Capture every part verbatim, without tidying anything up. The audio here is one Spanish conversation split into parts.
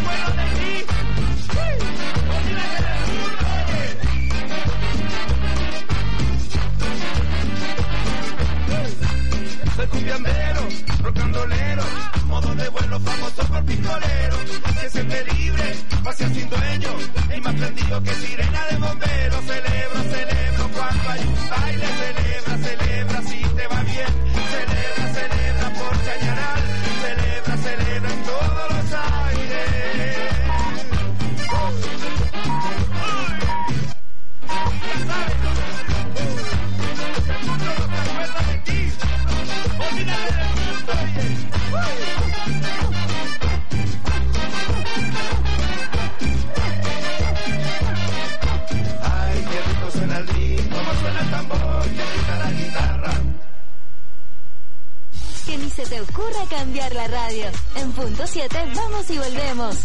Soy cumbiambero, rocandolero, modo de vuelo famoso por pistolero. Se siente libre, vacía sin dueño, y más prendido que sirena de bombero. Celebro, celebro cuando hay un baile. Celebra, celebra si te va bien. Celebra, celebra por Chañaral. Celebra, celebra en todos los aires. Ya sabes, el mundo no se acuerda de ti. Olvídate del mundo, ay, qué rico suena el ritmo, cómo suena el tambor, qué rica la guitarra. Que ni se te ocurra cambiar la radio. En punto siete vamos y volvemos.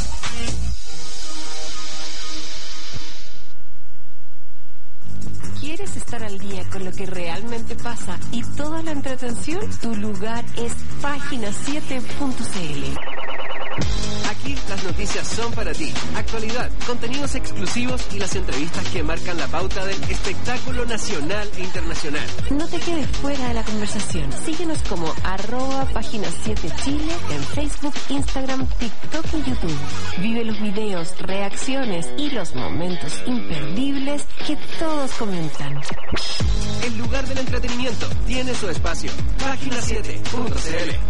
¿Quieres estar al día con lo que realmente pasa y toda la entretención? Tu lugar es página siete punto c l. Aquí las noticias son para ti. Actualidad, contenidos exclusivos y las entrevistas que marcan la pauta del espectáculo nacional e internacional. No te quedes fuera de la conversación. Síguenos como arroba página siete Chile en Facebook, Instagram, TikTok y YouTube. Vive los videos, reacciones y los momentos imperdibles que todos comentan. El lugar del entretenimiento tiene su espacio. página siete punto c l.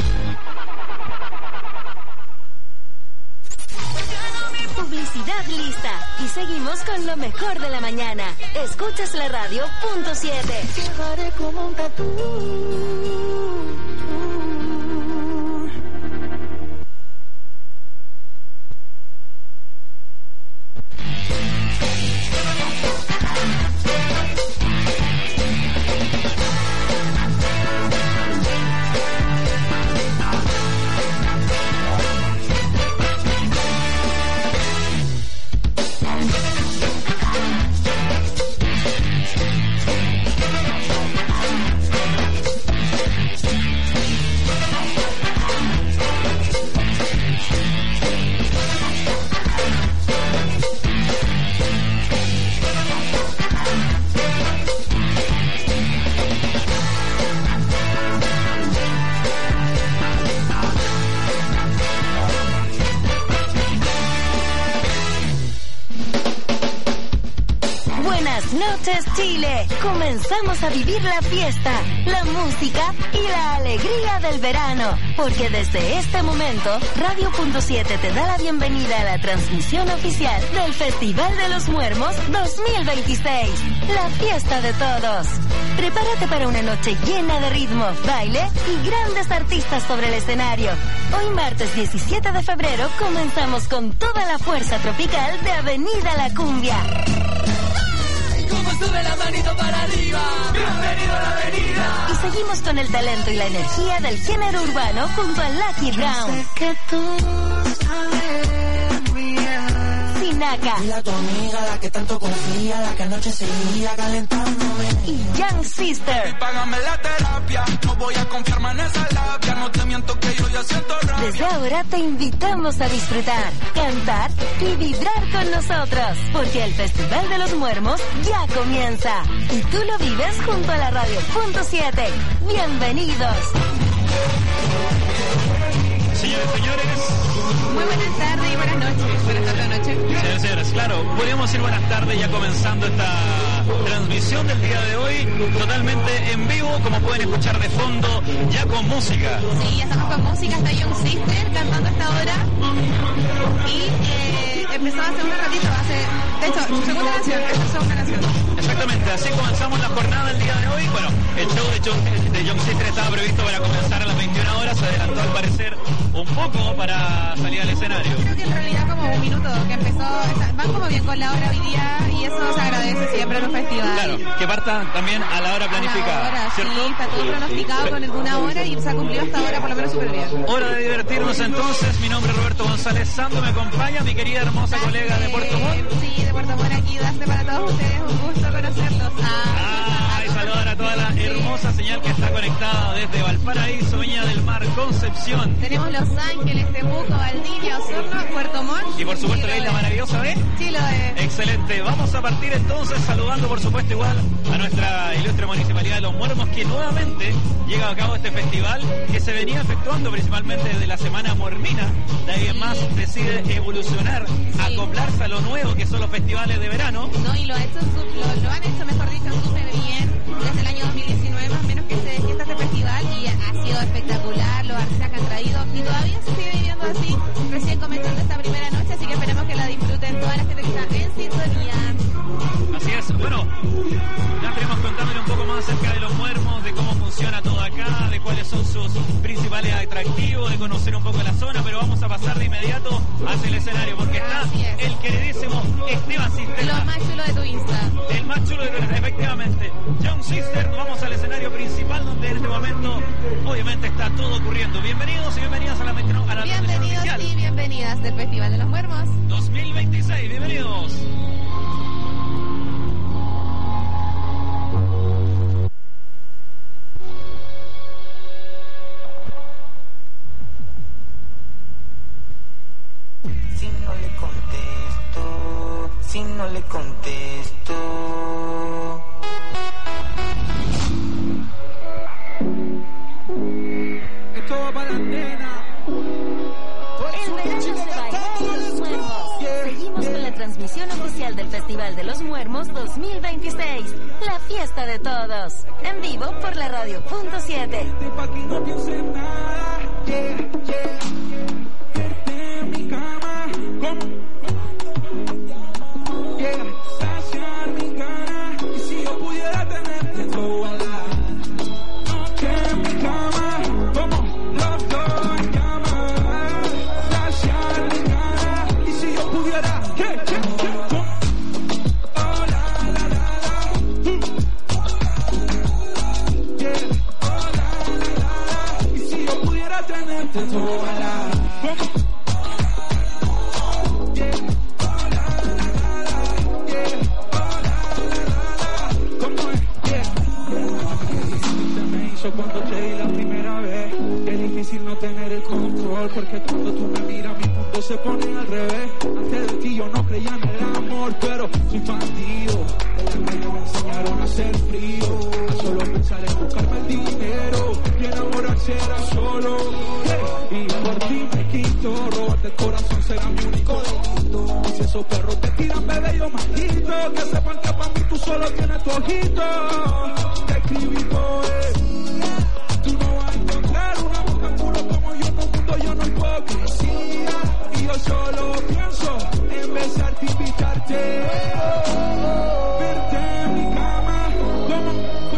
Publicidad lista y seguimos con lo mejor de la mañana. Escuchas la radio punto siete. Llevaré como un tatú. Noches Chile. Comenzamos a vivir la fiesta, la música y la alegría del verano, porque desde este momento Radio punto siete te da la bienvenida a la transmisión oficial del Festival de los Muermos dos mil veintiséis, la fiesta de todos. Prepárate para una noche llena de ritmo, baile y grandes artistas sobre el escenario. Hoy martes diecisiete de febrero comenzamos con toda la fuerza tropical de Avenida La Cumbia. Como sube la manito para arriba, bienvenido a la avenida. Y seguimos con el talento y la energía del género urbano junto a Lucky Brown. Sé que tú sabes bien. Sinaka. Y a tu amiga, la que tanto confía, la que anoche seguía calentándome. Y Young Sister. Y págame la terapia, no voy a confiarme en esa labia, no te miento que yo ya siento rabia. Desde ahora te invitamos a disfrutar, cantar y vibrar con nosotros, porque el Festival de los Muermos ya comienza. Y tú lo vives junto a la radio punto siete. Bienvenidos. Señores, señores. Muy buenas tardes y buenas noches. Buenas tardes, noches. Señores, señores, claro, podríamos decir buenas tardes ya comenzando esta transmisión del día de hoy, totalmente en vivo, como pueden escuchar de fondo, ya con música. Sí, ya estamos con música, está Young Sister cantando a esta hora. Y eh, empezó hace un ratito, hace, de hecho, su segunda canción, esta es su segunda canción. Exactamente, así comenzamos la jornada del día de hoy. Bueno, el show de Young, de Young Sister estaba previsto para comenzar a las veintiuna horas, se adelantó al parecer un poco para salir al escenario. Creo que en realidad como un minuto que empezó, está, van como bien con la hora hoy día y eso se agradece siempre en un festival. Claro, que parta también a la hora planificada, a la hora, ¿cierto? Sí, está todo pronosticado con alguna hora y se ha cumplido hasta ahora por lo menos súper bien. Hora de divertirnos entonces, mi nombre es Roberto González Sando, me acompaña mi querida hermosa Daste, colega de Puerto Montt. Sí, de Puerto Montt aquí, Daste para todos ustedes, un gusto conocerlos. Ah, y saludar a toda la hermosa señal que está conectada desde Valparaíso, Viña del Mar, Concepción, Tenemos Los Ángeles, Temuco, Valdivia, Osorno, Puerto Montt. Y por supuesto la isla maravillosa de Chiloé. Excelente. Vamos a partir entonces saludando por supuesto igual a nuestra ilustre municipalidad de Los Muermos, que nuevamente llega a cabo este festival que se venía efectuando principalmente desde la semana muermina. De ahí en más decide evolucionar, sí. acoplarse a lo nuevo que son los festivales de verano. No, y lo, ha hecho, lo, lo han hecho, mejor dicho, súper bien desde el año dos mil diecinueve, más o menos, que se despierta este festival, y ha sido espectacular, los artistas que han traído, y todavía se sigue viviendo así, recién comenzando esta primera noche, así que esperemos que la disfruten toda la gente que está en sintonía. Así es, bueno, ya estaremos contándole un poco más acerca de Los Muermos, de cómo funciona todo acá, de cuáles son sus principales atractivos, de conocer un poco la zona, pero vamos a pasar de inmediato hacia el escenario, porque está el queridísimo Esteban Cisterna. Lo más chulo de tu Insta. El más chulo de tu Insta, efectivamente. Young Sister, vamos al escenario principal, donde en este momento, obviamente, está todo ocurriendo. Bienvenidos y bienvenidas a la, a la Bienvenidos y bienvenidas del Festival de Los Muermos dos mil veintiséis, bienvenidos. Si no le contesto, si no le contesto. Esto va para la nena. El verano se baila en Los Muermos. Seguimos con la transmisión oficial del Festival de Los Muermos dos mil veintiséis. La fiesta de todos. En vivo por la radio punto siete. Pa' que no pienses nada. Yeah, yeah. Verte en mi cama. ¿Cómo? Yeah. Saciar mi cara. Y si yo pudiera tenerte toda la noche en mi cama. Como los dos en cama. Saciar mi cara. Y si yo pudiera. Yeah, yeah, yeah. ¿Cómo? Oh, la, la, la, la. Mm. Yeah. Oh, la, la, la, la. Y si yo pudiera tenerte toda la. ¿Cómo? Cuando te di la primera vez, es difícil no tener el control, porque cuando tú me miras mi mundo se pone al revés. Antes de ti yo no creía en el amor, pero soy bandido. Desde pequeño me enseñaron a ser frío, a solo pensar en buscarme el dinero y enamorarse era solo. Hey, y por ti me quito, robarte el corazón será mi único delito. Y si esos perros te tiran, bebé, yo maldito, que sepan que para mí tú solo tienes tu ojito. Te escribí poesía. Tú no vas a encontrar una boca puro como yo, no mundo, yo no hipocresía. Y yo solo pienso en besarte y invitarte. Verte en mi cama, como,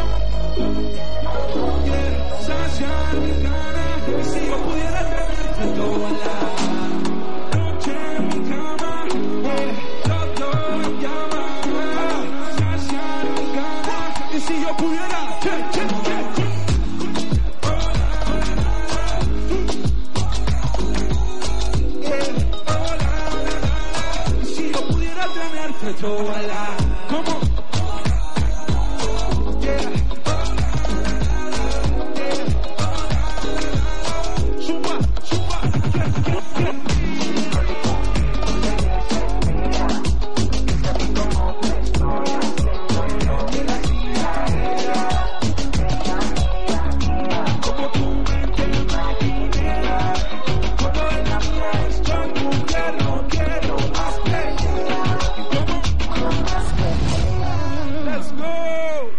como, yeah, saciar mi cara. Y si yo pudiera tenerte toda la noche en mi cama, yeah, los dos en llama, saciar mi cara. Y si yo pudiera, yeah, yeah, yeah. Toda la, ¿cómo? Yeah. Yeah. Suba, suba. Como tú me entiendes, maquinera. Como en la mía estoy mujer, no quiero más pelea. Let's go.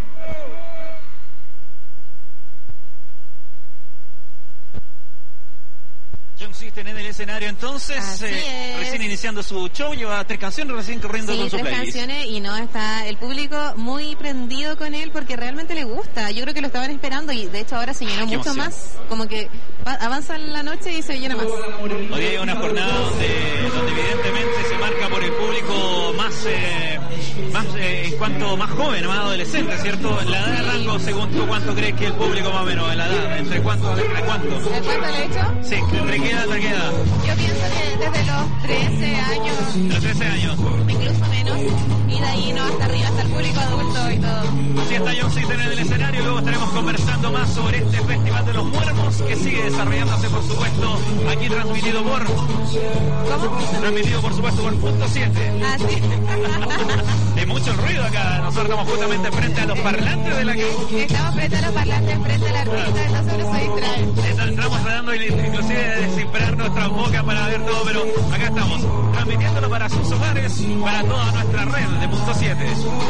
Young Sister en el escenario entonces, eh, recién iniciando su show, lleva tres canciones recién corriendo sí, con su tres playlist. canciones y no está el público muy prendido con él porque realmente le gusta. Yo creo que lo estaban esperando y de hecho ahora se llenó Ay, mucho emoción. más, como que avanza la noche y se llena más. Hoy día hay una jornada donde, donde evidentemente se marca por el público más eh, más eh, en cuanto más joven, más adolescente, ¿cierto? La edad de rango, según tú, ¿cuánto crees que el público más o menos, la edad? ¿Entre cuánto? ¿Entre cuánto? ¿De cuánto le he hecho? Sí, ¿entre qué edad, entre qué edad? Yo pienso que desde los trece años. Los trece años. Incluso menos. Y de ahí no hasta arriba, hasta el público adulto y todo. Así está John Sister en el escenario. Luego estaremos conversando más sobre este Festival de los Muermos que sigue desarrollándose, por supuesto, aquí transmitido por... ¿Cómo? Transmitido, por supuesto, por Punto siete. Ah, sí. Hay mucho ruido acá. Nosotros estamos justamente frente a los parlantes de la que... Estamos frente a los parlantes, frente al artista, entonces uno se distrae. Estamos tratando inclusive de descifrar nuestras bocas para ver todo, pero acá estamos, transmitiéndolo para sus hogares, para toda nuestra red de Punto siete.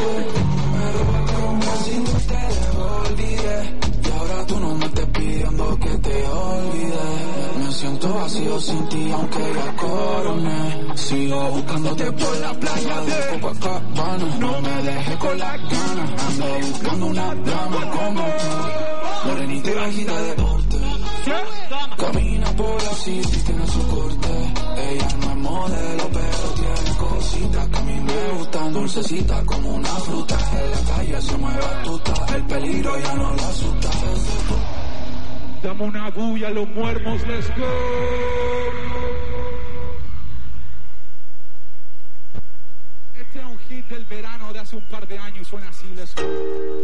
Y ahora tú no me estés pidiendo que te olvides. Me siento vacío sin ti aunque ya coroné. Sigo buscándote por la playa de Copacabana. No me dejes con las ganas. Ando buscando una dama como tú, morenita y bajita de porte. Camina por la city, tiene su corte. Ella no es modelo, pero tiene cositas que a mí me gustan. Dulcecita como una fruta. En la calle se mueve astuta. El peligro ya no la asusta. Dame una bulla a los muermos, let's go. Este es un hit del verano de hace un par de años y suena así, let's go.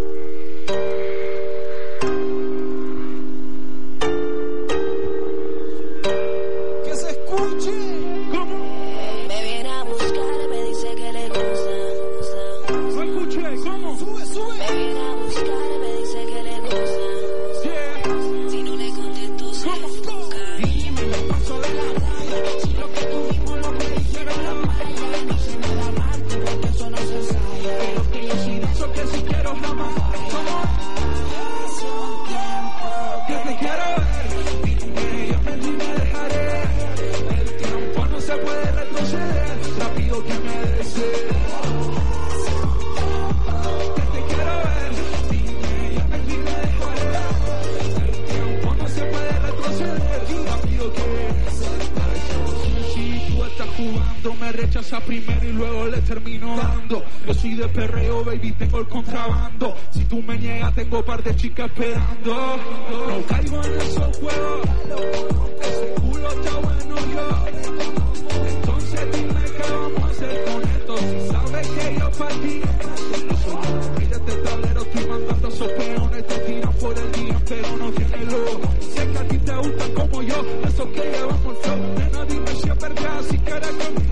Primero y luego le termino dando. Yo soy de perreo, baby, tengo el contrabando. Si tú me niegas, tengo par de chicas esperando. No caigo en esos juegos. Ese culo está bueno yo. Entonces dime qué vamos a hacer con esto. Si sabes que yo partí. No soy yo, mira este tablero, estoy mandando esos peones. Te tiran por el día, pero no tiene luz. Sé que a ti te gustan como yo, esos que llevamos el flow. Nena, dime si es verdad, si quieres conmigo.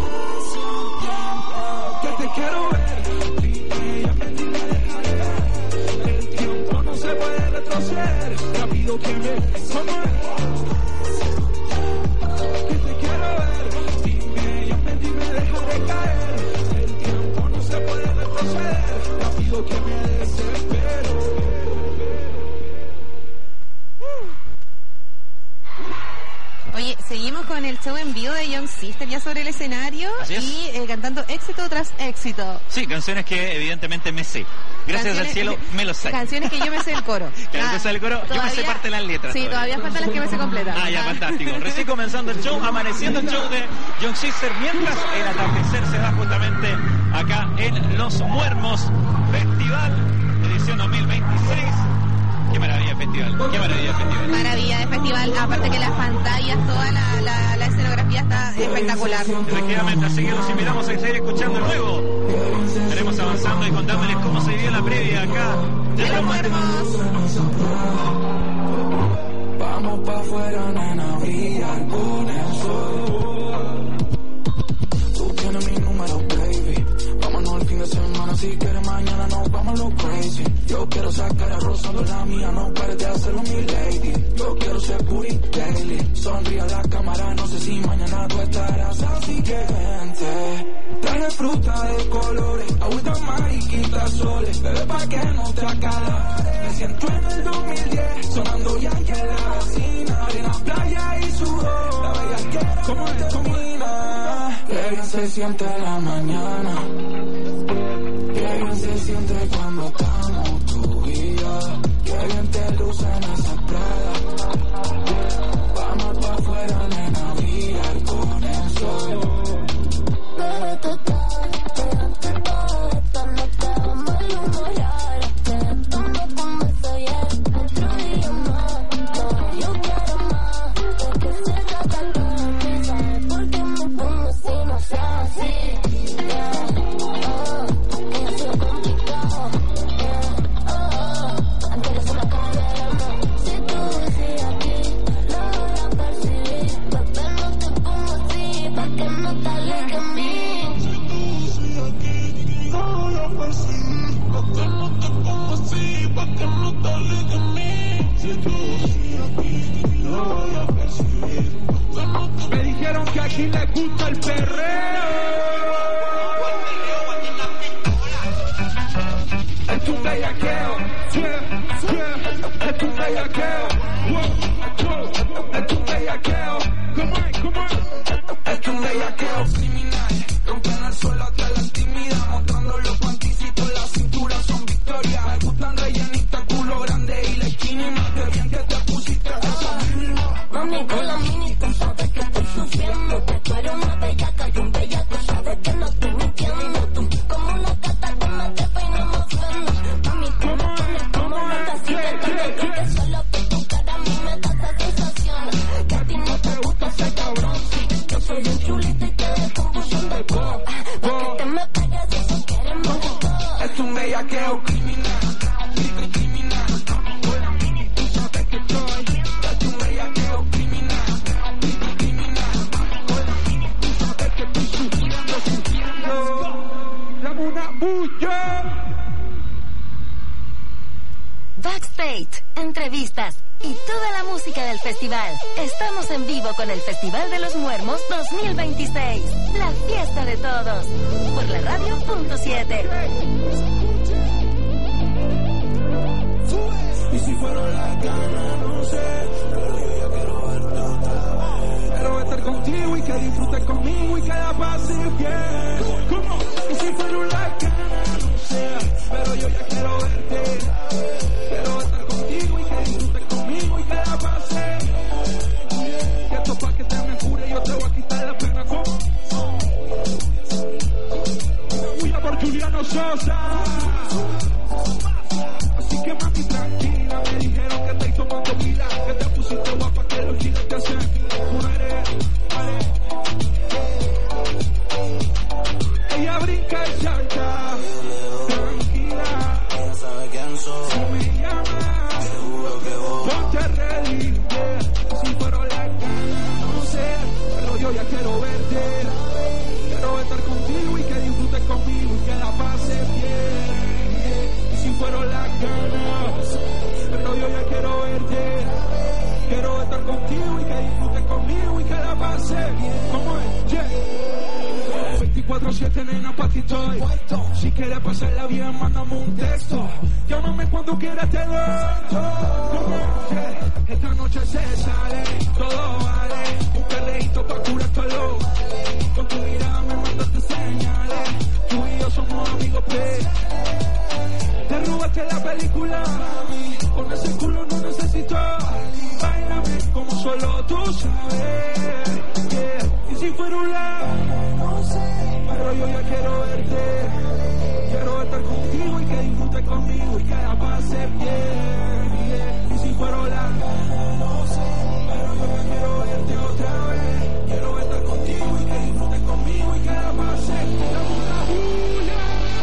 Te quiero ver, dime, ya me dime, dejaré. El tiempo no se puede retroceder. Rápido que me come. Que te quiero ver, dime, ya me dime, dejaré caer. El tiempo no se puede retroceder. Rápido que me desespero. Oye, seguimos con el show en vivo de Young Sister ya sobre el escenario y eh, cantando éxito tras éxito. Sí, canciones que evidentemente me sé. Gracias canciones, al cielo me lo sé. Canciones que yo me sé el coro. Claro, ah, el coro, yo me sé parte de las letras. Sí, todavía, todavía faltan las que me sé completa. Ah, ya, fantástico. Recién comenzando el show, amaneciendo el show de Young Sister, mientras el atardecer se da justamente acá en Los Muermos Festival, edición dos mil veintiséis. Qué maravilla de festival, qué maravilla de festival. Maravilla de festival, aparte que las pantallas, toda la, la, la escenografía está espectacular. Efectivamente, así que los invitamos a seguir escuchando luego. Estaremos avanzando y contándoles cómo se vivió la previa acá de, de Los Muermos. Vamos pa' afuera, nena, brillar con el sol. Tú tienes mi número, baby. Vámonos el fin de semana, si quieres mañana nos vamos lo crazy. Yo quiero sacar a rozando la mía, no pares de hacerlo mi lady. Yo quiero ser booty daily. Sonríe a la cámara, no sé si mañana tú estarás, así que vente. Traje fruta de colores, agüita mariquita soles. Bebé pa' que no te acalores. Me siento en el dos mil diez, sonando ya en la vecina. Arena, playa y sudor, la bellaquera como termina. Qué bien se siente la mañana. Qué bien se siente cuando estamos tú y yo. Qué bien te lucen esas pradas. Vamos pa' afuera, nena, brillar con el sol. Bebé, te quiero, te quiero. Me dijeron que aquí les gusta el perreo. Es un bellaqueo, yeah, yeah. Es un bellaqueo, wow, wow. Es un bellaqueo, come on, come on. Es un bellaqueo criminal, rompen el suelo hasta la intimidad, mostrando los panticitos, la cintura son victorias. Me gustan rellenitas, culo grande y la esquina, más que bien que te pusiste esa. Mami, con la mini, tú sabes que estoy sufriendo, que tú eres una bellaca y un bellaco, sabes que no estoy mintiendo. Tú, como una gata que me trepa y no me ofende. Mami, tú me pones como una casita, tanto que solo por tu cara a mí me da esa sensación. Que a ti no te gusta ese cabrón, sí. Yo soy un chulito y te dejo bullón de pop. Pa' que te me pegues, eso quieres más de todo. Es un bellaqueo criminal, criminal. Con la mini, tú sabes que estoy. Es un bellaqueo criminal, criminal. Con la mini, tú sabes que estoy sufriendo, sufriendo. Dame una bulla. Backstage, entrevistas y toda la música del festival. Estamos en vivo con el Festival de los Muermos dos mil veintiséis. La fiesta de todos. Por la radio punto siete. Y si fueron las ganas, no sé, pero yo quiero verte otra vez. Quiero estar contigo y que disfrutes conmigo y que la pases bien. ¿Cómo? Y si fueron las ganas, no sé, pero yo ya quiero verte. Quiero estar contigo y que disfrutes conmigo y que la pases bien. Y esto pa' que te me cure, yo te voy a quitar la pena. ¿Cómo? Una por Juliano Sosa. Así que mami tranquila, me dijeron que estáis tomando pila, que te pusiste guapa, que los chicos te hacen mujeres. Ella brinca y salta, tranquila, ella sabe quién soy. Si me llama, seguro que voy. Ponte ready, yeah. Si fueron las ganas, no sé, pero yo ya quiero verte. Quiero estar contigo y que disfrutes conmigo y que la pases bien. Y si fueron las ganas, pero yo ya quiero verte. Quiero estar contigo y que disfrutes conmigo y que la pases bien. ¿Cómo es? Yeah. veinticuatro siete, nena, pa' ti estoy. Si quieres pasarla bien, mándame un texto. Llámame cuando quieras, te doy. ¿Cómo es? Yeah. Esta noche se sale, todo vale. Un perreíto pa' curar tu olor. Con tu mirada me mandaste señales. Tú y yo somos amigos, pe. Te robaste la película, mami. Con ese culo no necesito. Báilame como solo tú sabes. Yeah. Y si fuera un lado, no sé, pero yo ya quiero verte. Quiero estar contigo y que disfrutes conmigo y que la pases bien. Yeah. Y si fuera la, no sé, pero yo ya quiero verte otra vez. Quiero estar contigo y que disfrutes conmigo y que la pases bien. Dame una bulla.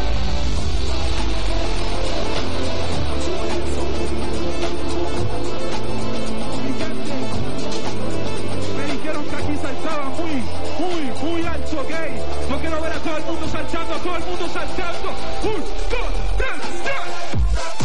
Me dijeron que aquí saltaba muy, muy, muy alto, ¿ok? No quiero ver a todo el mundo saltando, a todo el mundo saltando. Un, dos, tres, tres.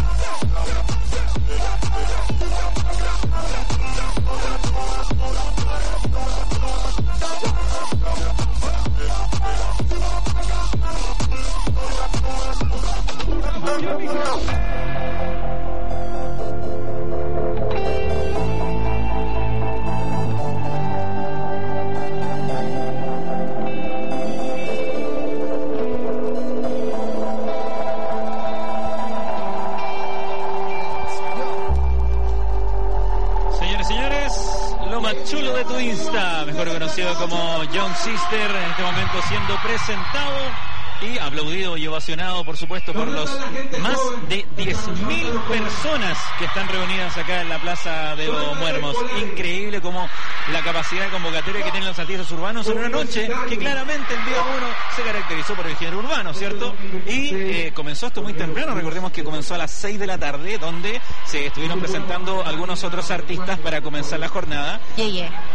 Chulo de tu Insta, mejor conocido como Young Sister, en este momento siendo presentado y aplaudido y ovacionado, por supuesto, por los más de diez mil personas que están reunidas acá en la Plaza de los Muermos. Increíble como la capacidad de convocatoria que tienen los artistas urbanos en una noche que claramente el día uno se caracterizó por el género urbano, ¿cierto? Y eh, comenzó esto muy temprano, recordemos que comenzó a las seis de la tarde, donde se estuvieron presentando algunos otros artistas para comenzar la jornada. Yeah, yeah.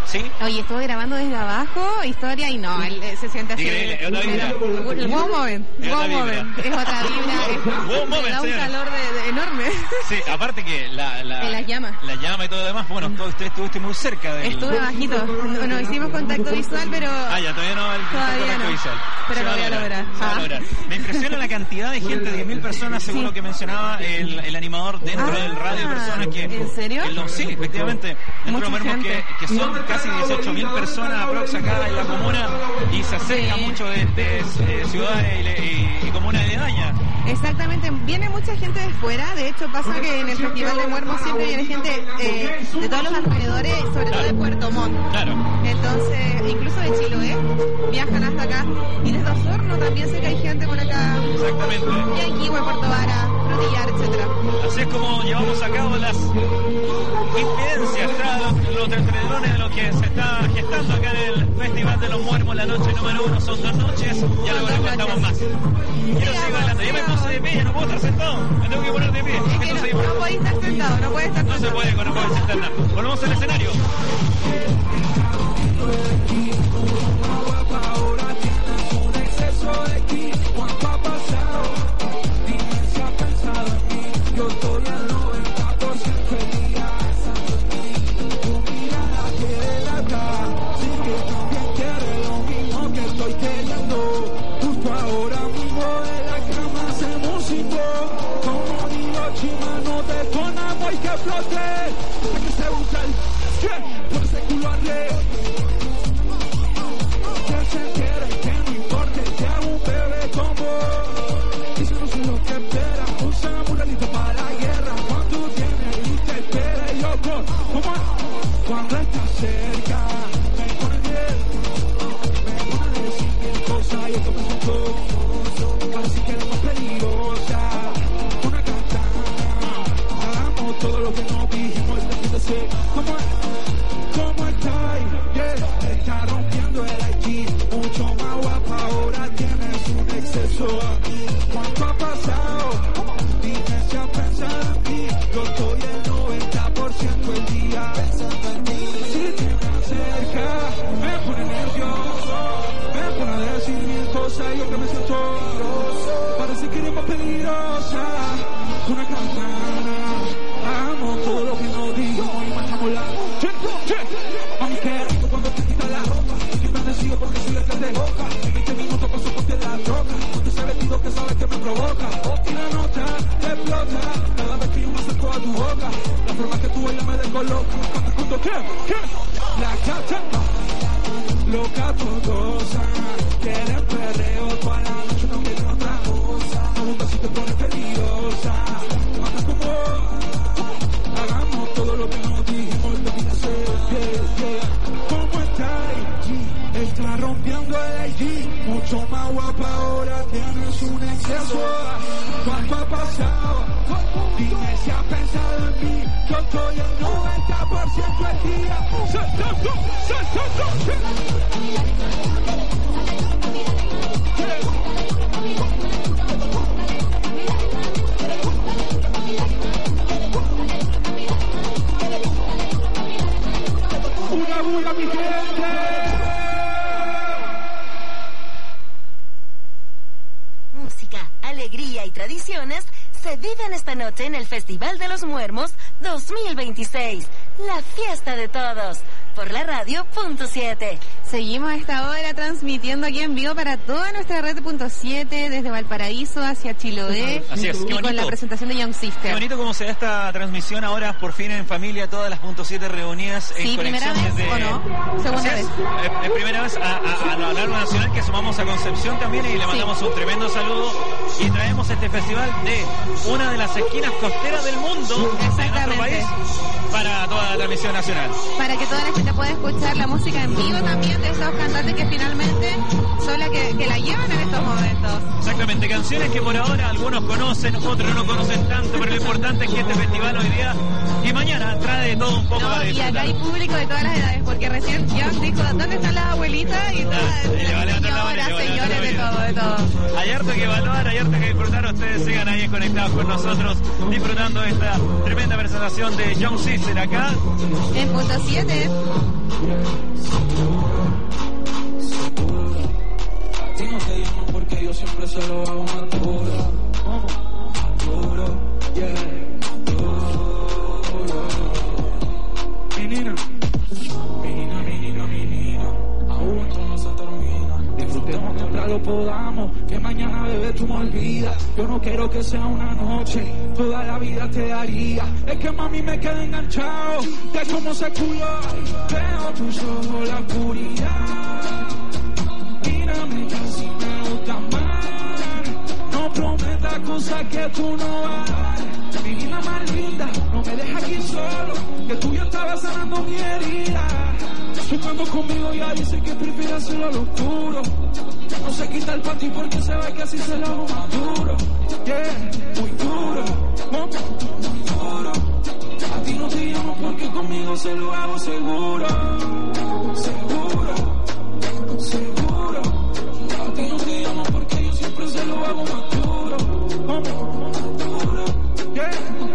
¿Sí? Oye, estuve grabando desde abajo, historia, y no, él, eh, se siente así. Increíble, es otra vibra. El wow moment, Es wow otra vibra. moment, es otra vibra, es, Wow me moment, da un señora. calor de, de enorme. Sí, aparte que la, la, En las llamas. la llama y todo lo demás, bueno, tú usted estuviste muy cerca del... Estuve bajito, no, no hicimos contacto visual, pero... Ah, ya, todavía no el Todavía contacto no, visual. pero Se lo va voy a lograr. Se va a Ah. lograr. Me impresiona la cantidad de gente, diez mil personas, según Sí. lo que mencionaba el, el animador dentro Ah, del radio de personas que... ¿en serio? que lo- sí, efectivamente. Nosotros Mucha vemos que, gente. que son casi dieciocho mil personas aprox acá en la comuna y se acerca Sí. mucho de, de, eh, ciudades y, le- y, y comunas aledañas. Exactamente, viene mucha gente de fuera, de hecho pasa que en el Festival de Muermos siempre viene gente eh, de todos los alrededores, sobre todo de Puerto Montt. Claro. Entonces, incluso de Chiloé, viajan hasta acá. Y desde Osorno también sé que hay gente por acá. Exactamente. Y Yanquihue, Puerto Vara, Frutillar, etcétera. Así es como llevamos a cabo las incidencias, tras los, los alrededores de lo que se está gestando acá en el Festival de los Muermos, la noche número uno. Son dos noches, ya luego les contamos más. Quiero seguir adelante, ya me puse de pie, ya no puedo estar sentado, me tengo que poner de pie. Es que Esto no, se- no podéis estar sentado, no puedes estar no se sentado. puede, no puede sentar nada. Volvemos al escenario. Ahora tienes un exceso de ti. ¿Cuánto ha pasado? Dime si has pensado en mí. Yo estoy al noventa por ciento del día pensando en ti. Tu mirada quiere largar. Sí que también quiere lo mismo que estoy queriendo. Justo ahora mismo de la cama hacemos cinco. Como digo, chima, no te ponamos y que flote. Hasta que se busca el que por ese culo arre. Que se quiere, que no importe, que hago un bebé con vos. Y si no sé lo que espera, usa muralito para la guerra. Cuando tienes y te espera y yo con, como cuando estás cerca, me pone bien, me pone a decir mil cosas y esto me siento, casi que eres más peligrosa, una katana. Hagamos todo lo que nos dijimos este fin de semana. ¿Cómo es? ¿Cómo estáis? Yeah, está rompiendo el I G, mucho más guapa, ahora tienes un exceso. ¿Cuánto ha pasado? Dime si has pensado en mí, yo estoy el noventa por ciento del día pensando en ti. Si te me acercas, me pone nervioso, me pone a decir mil cosas y yo que me siento, parece que eres más peligrosa, una campana. Hagamos todo lo que nos digamos y matamos la che, che. Mami, qué rico cuando te quitas la ropa. Estoy bendecido porque soy el que te boca. En veinte minutos paso por ti la troca. Ponte ese vestido que sabes que me provoca. Y la nota te explota cada vez que yo me acerco a tu boca. La forma que tú bailas me descoloca. ¿Cuánto qué? ¿Qué? La cacha loca todosa. Quieren perreo toda la noche, no quieren otra cosa. No gusta si te pones peligrosa. Te matas como hagamos todo lo que nos dijimos el fin de semana. Yeah, yeah. ¿Cómo estáis? Está rompiendo el I G, mucho más guapa, ahora tienes un exceso. ¿Cuánto ha pasado? Dime si has pensado en mí, yo estoy el noventa por ciento del día saltando, saltando. Una bulla, mi gente. Música, alegría y tradiciones se viven esta noche en el Festival de los Muermos dos mil veintiséis. La fiesta de todos. Por la radio punto siete. Seguimos a esta hora transmitiendo aquí en vivo para toda nuestra red punto siete, desde Valparaíso hacia Chiloé. Así es, qué y con bonito. la presentación de Young Qué Sister. bonito cómo se da esta transmisión ahora, por fin en familia, todas las punto siete reunidas en Sí, primera conexión vez, desde... ¿o no? Segunda Así es, vez. eh, eh, primera vez a, a, a lo largo nacional, que sumamos a Concepción también y le mandamos un tremendo saludo y traemos este festival de una de las esquinas costeras del mundo de nuestro Exactamente. país para toda la transmisión nacional. Para que toda la gente pueda escuchar la música en vivo también de esos cantantes que finalmente son las que, que la llevan en estos momentos. Exactamente, canciones que por ahora algunos conocen, otros no conocen tanto, pero lo importante es que este festival hoy día y mañana trae de todo un poco No, para y acá disfrutar. hay público de todas las edades, porque recién John dijo, ¿dónde están las abuelitas? Y todas, Ah, y le va a levantar la mano, señoras, le va a levantar señores, de la todo, de todo. Hay harto que evaluar, hay harto que disfrutar. Ustedes sigan ahí conectados con nosotros, disfrutando de esta tremenda presentación de Young Sister acá. En punto siete. Menina, menina, menina, aún esto no se termina. Disfrutemos mientras lo podamos, que mañana, bebé, tú me olvidas. Yo no quiero que sea una noche, toda la vida te daría. Es que mami me quedé enganchado de cómo se culo. Veo tus ojos, la oscuridad. Mírame que así me gusta más. No prometas cosas que tú no vas a dar. Mi vida más linda, no me dejes aquí solo, que tú ya estabas sanando mi herida. Chocando conmigo ya dice que prefiere hacerlo a lo oscuro. No se quita el panty porque se ve que así se lo hago más duro. Yeah, muy duro, muy duro. A ti no te llamo porque conmigo se lo hago seguro. Seguro, seguro. A ti no te llamo porque yo siempre se lo hago más duro. Más duro, yeah.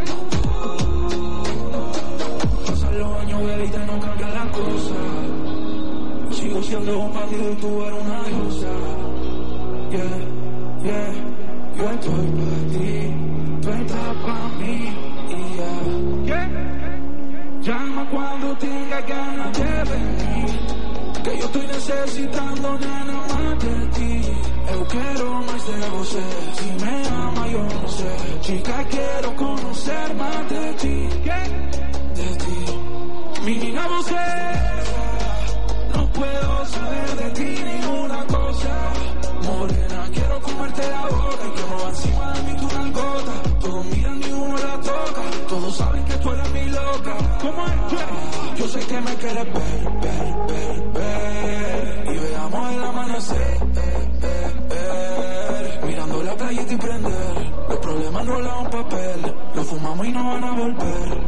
Pasan los años, bebé, y no cambia la cosa. Sigo siendo un bandido y tú eres una diosa. Yeah, yeah, yo estoy para ti, tú estás para mí. Y yeah, yeah. Llama cuando tenga ganas de venir, que yo estoy necesitando nada más de ti. Eu quiero más de você, si me ama yo no sé. Chica, quiero conocer más de ti, de ti. Mi niña, você, no puedo saber de ti ninguna cosa. Morena, quiero comerte la boca y que no va encima de mí tu nalgota. Todos miran y uno la toca, todos saben que tú eres mi loca. ¿Cómo es que? Yo sé que me quieres ver, ver, ver, ver. Y veamos el amanecer, eh, eh, eh. Mirando la playita y prender. Los problemas enrolados en papel, los fumamos y no van a volver.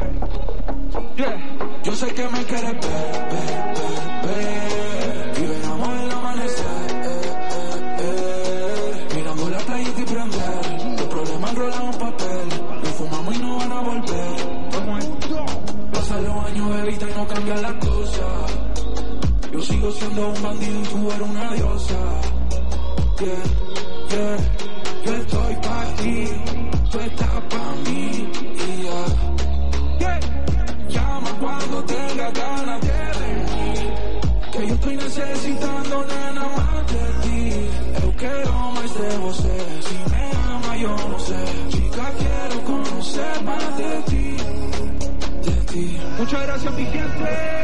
Yeah. Yo sé que me quieres ver, ver, ver, ver. Y veamos el amanecer, eh, eh, eh. Mirando la playita y prender. Los problemas enrolados en papel, los fumamos y no van a volver. Pasan los años, bebita, y no cambian las cosas. Yo sigo siendo un bandido y tú eres una diosa. Yeah, yeah. Yo estoy pa' ti, tú estás pa' mí. Y yeah, yeah. Llama cuando tenga ganas de venir, que yo estoy necesitando nada más de ti. Eu quiero más de você, si me ama yo no sé. Chica, quiero conocer más de ti, de ti. Muchas gracias, mi gente.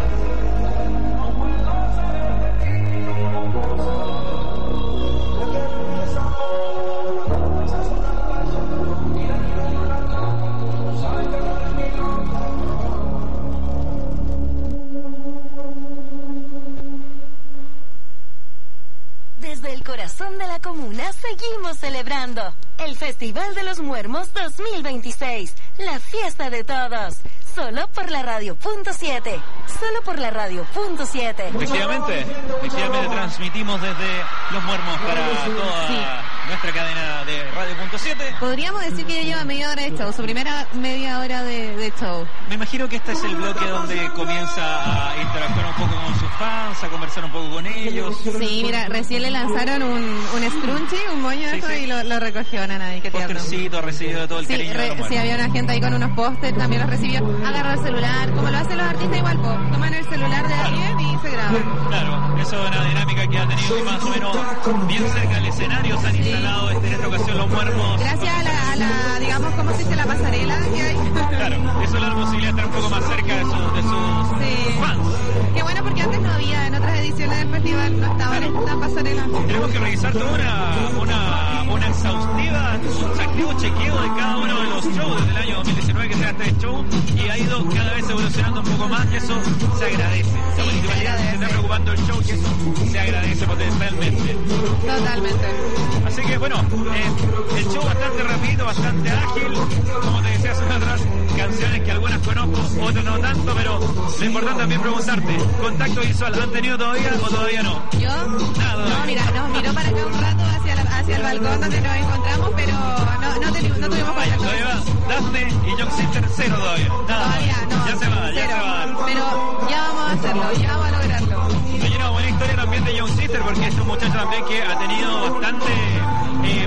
Desde el corazón de la comuna seguimos celebrando el Festival de los Muermos dos mil veintiséis, la fiesta de todos, solo por la radio punto siete, solo por la radio punto siete. Efectivamente, efectivamente transmitimos desde Los Muermos para toda sí. nuestra cadena de radio punto siete. Podríamos decir que ya lleva media hora de show, su primera media hora de, de show. Me imagino que este es el bloque donde comienza a interactuar un poco con sus fans, a conversar un poco con ellos. Sí, mira, recién le lanzaron un, un scrunchie, un moño sí, eso, sí. y lo, lo recogió Ana, qué tierno. Postercito, recibido todo el sí, cariño re, de los sí, había una gente ahí con unos pósters, también los recibió. Agarró el celular, como lo hacen los artistas igual, po. Toman el celular de alguien y se graban. Claro, eso es una dinámica que ha tenido más o menos bien cerca del escenario. Se han instalado sí. en esta ocasión Los Muermos. Gracias a la, a la digamos, ¿cómo se dice? La pasarela que hay. Claro, eso le da la posibilidad de estar un poco más cerca de, su, de sus sí. fans. Qué bueno, porque antes no había, en otras ediciones del festival no estaban claro. en esta pasarela. Tenemos que revisar toda una, una, una exhaustiva, un exhaustivo chequeo de cada uno de los shows desde el año dos mil diecinueve que se hace este show, y ha ido cada vez evolucionando un poco más, y eso se agradece. La municipalidad se está preocupando el show, que eso se agradece potencialmente. Totalmente. Así que bueno, eh, el show bastante rápido, bastante ágil, como te decía hace atrás, canciones que algunas conozco, otras no tanto, pero lo importante también preguntarte, ¿contacto visual han tenido todavía o todavía no? ¿Yo? Nada. No, mira, nos miró para acá un rato hacia, la, hacia el balcón donde nos encontramos, pero no, no, teni, no tuvimos contacto. Todavía va Daphne y John Sister cero todavía. Nada. Todavía no. Ya se va, cero. ya se va. Pero ya vamos a hacerlo, ya vamos a lograrlo. Hay una buena historia también de John Sister, porque es un muchacho también que ha tenido bastante... Eh,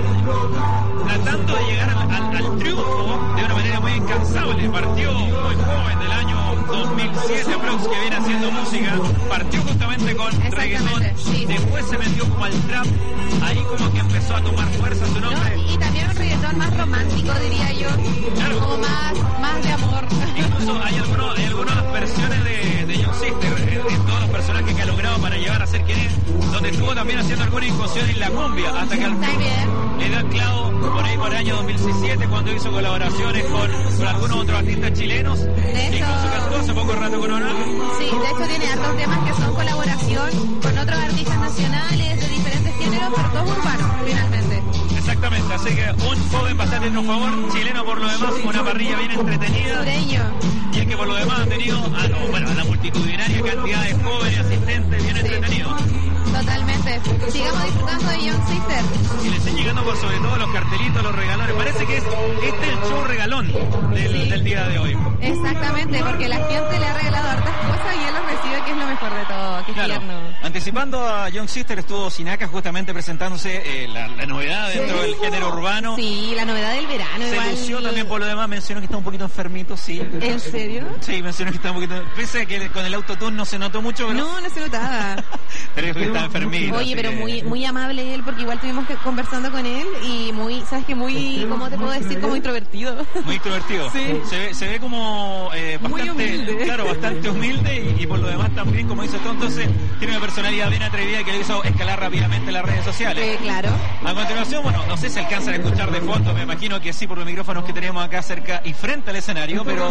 tratando de llegar al, al, al triunfo de una manera muy incansable. Partió muy joven, del año dos mil siete aprox que viene haciendo música. Partió justamente con reggaetón, sí. Después se metió como al trap. Ahí como que empezó a tomar fuerza su nombre. No, y también un reggaetón más romántico, diría yo. Claro. Como más, más de amor. Incluso hay, algunos, hay algunas versiones de, de Young Sister, de, de todos los personajes que ha logrado para llegar a ser quien es, donde estuvo también haciendo alguna incursión en la cumbia, hasta que al fin le dio el clavo por ahí por el año dos mil siete cuando hizo colaboraciones con, con algunos otros artistas chilenos. De hecho, incluso cantó hace poco rato con Honor. Sí, de hecho tiene hartos temas que son colaboración con otros artistas nacionales de diferentes géneros, pero todos urbanos, finalmente. Exactamente, así que un joven bastante triunfador, chileno por lo demás, una parrilla bien entretenida. Sureño. Y el que por lo demás ha tenido a, no, bueno, a la multitudinaria cantidad de jóvenes asistentes bien Sí. entretenidos. Totalmente. Sigamos disfrutando de Young Sister. Y le están llegando por sobre todo los cartelitos, los regalones. Parece que es este el show regalón del, Sí. del día de hoy. Exactamente, porque la gente le ha regalado hartas cosas y él los recibe, que es lo mejor de todo. Qué Claro. tierno. Anticipando a Young Sister estuvo Sinaka justamente presentándose eh, la, la novedad dentro del género urbano. Sí, la novedad del verano. Se igual. lució también por lo demás, mencionó que está un poquito enfermito, sí. ¿En serio? Sí, mencionó que está un poquito... Pese a que con el autotune no se notó mucho, pero... No, no se notaba. Pero dijo que estaba enfermito. Oye, así pero que- muy muy amable él, porque igual estuvimos que- conversando con él y muy, ¿sabes qué? Muy, ¿cómo te puedo decir? Como introvertido. Muy extrovertido. Sí. Se ve, se ve como eh, Muy bastante, humilde. claro, bastante humilde y, y por lo demás también, como dice todo, entonces tiene una personalidad bien atrevida que le hizo escalar rápidamente las redes sociales. Eh, claro. A continuación, bueno, no sé si alcanzan a escuchar de fondo, me imagino que sí por los micrófonos que tenemos acá cerca y frente al escenario, pero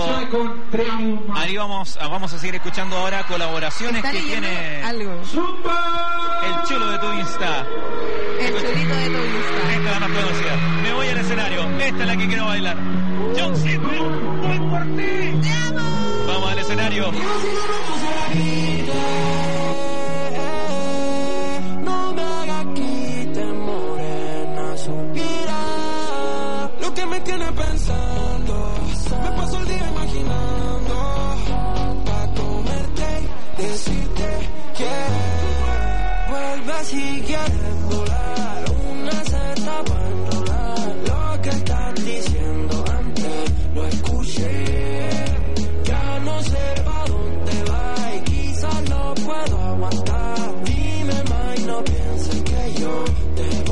ahí vamos, a- vamos a seguir escuchando ahora colaboraciones Está que leyendo tiene algo. el chulo de tu Insta. El chulito de tu Insta. Esta es la más conocida. Me voy al escenario. Esta es la que quiero bailar. Young Sister, voy por ti. ¡Te amo! Vamos al escenario. No me hagas quite, morena, suspira. Lo que me tiene pensando, me paso el día imaginando, pa' comerte y decirte que vuelve si quieres volar, una seta para enrolar. Lo que estás diciendo antes lo escuché, ya no sé pa' dónde va y quizás no puedo aguantar. Dime más y no pienses que yo te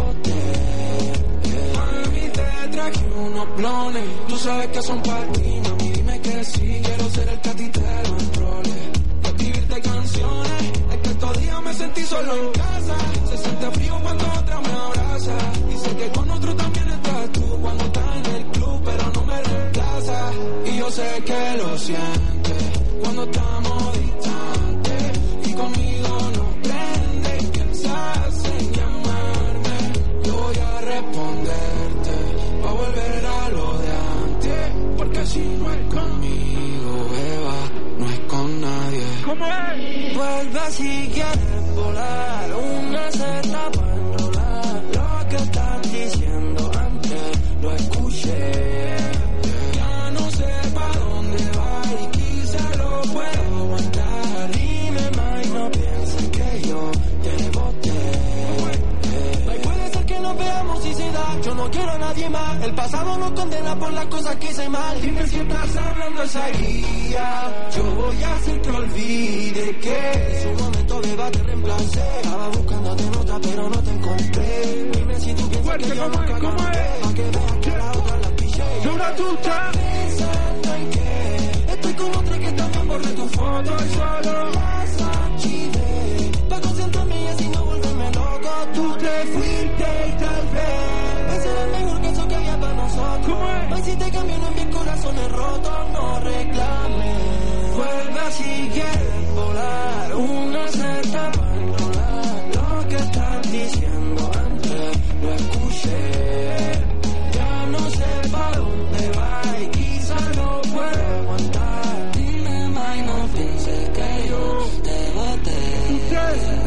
boté. Mami, te traje unos blones, tú sabes que son para ti, mami, dime que sí. Quiero ser el que a ti te lo enrole, escribirte canciones. Es que estos días me sentí solo en casa, se siente frío cuando otra me abraza. Dice que con otro también estás tú cuando estás en el club, pero no me reemplaza. Y yo sé que lo sientes cuando estamos distantes y conmigo no prende y piensas en llamarme. Yo voy a responderte pa' volver a lo de antes, porque si no es conmigo, Eva, no es con nadie. ¿Cómo es? Vuelve si quieres volar, una seta para enrolar. Lo que estás diciendo antes lo escuché, ya no sé para dónde va y quizá lo puedo aguantar. Dime más y no pienses que yo te boté. Ay, puede ser que nos veamos y se da, yo no quiero a nadie más. El pasado nos condena por las cosas que hice mal. Dime si estás hablando esa guía, yo voy a hacer que olvide que en su momento de te reemplacé. Estaba buscándote nota pero no te encontré. Dime si tú piensas Fuerte, que yo ¿cómo nunca es? ¿Cómo canté, es? pa' que veas que la otra la pillé. Yo una tucha. Pensando en que estoy con otra que también borré tu foto y solo las archivé, pa' concentrarme y así no volverme loco. Tú te fuiste y tal vez ese era el mejor caso que había para nosotros. ¿Cómo es? Ay, si te camino en mis corazones rotos, no reclames. Vuelve si quieres volar, una cerca para enrolar. Lo que estás diciendo antes lo escuché, ya no sé para dónde va y quizás no puedo aguantar. Dime más y no pienses que yo te boté.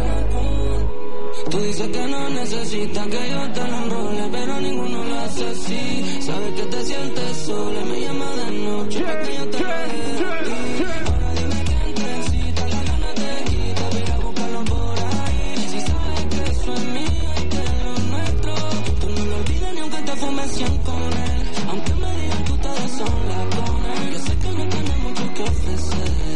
Tú dices que no necesitas que yo te lo enrole, pero ninguno lo hace así. Sabes que te sientes sola, me llama de noche pa' que yo te lo deje a ti. Ahora dime quién te cita, la gana te quita, ve a buscarlo por ahí. Si sabes que eso es mío y que es lo nuestro, tú no lo olvides ni aunque te fumes cien con él. Aunque me digan que ustedes son la con él, yo sé que no tienes mucho que ofrecer.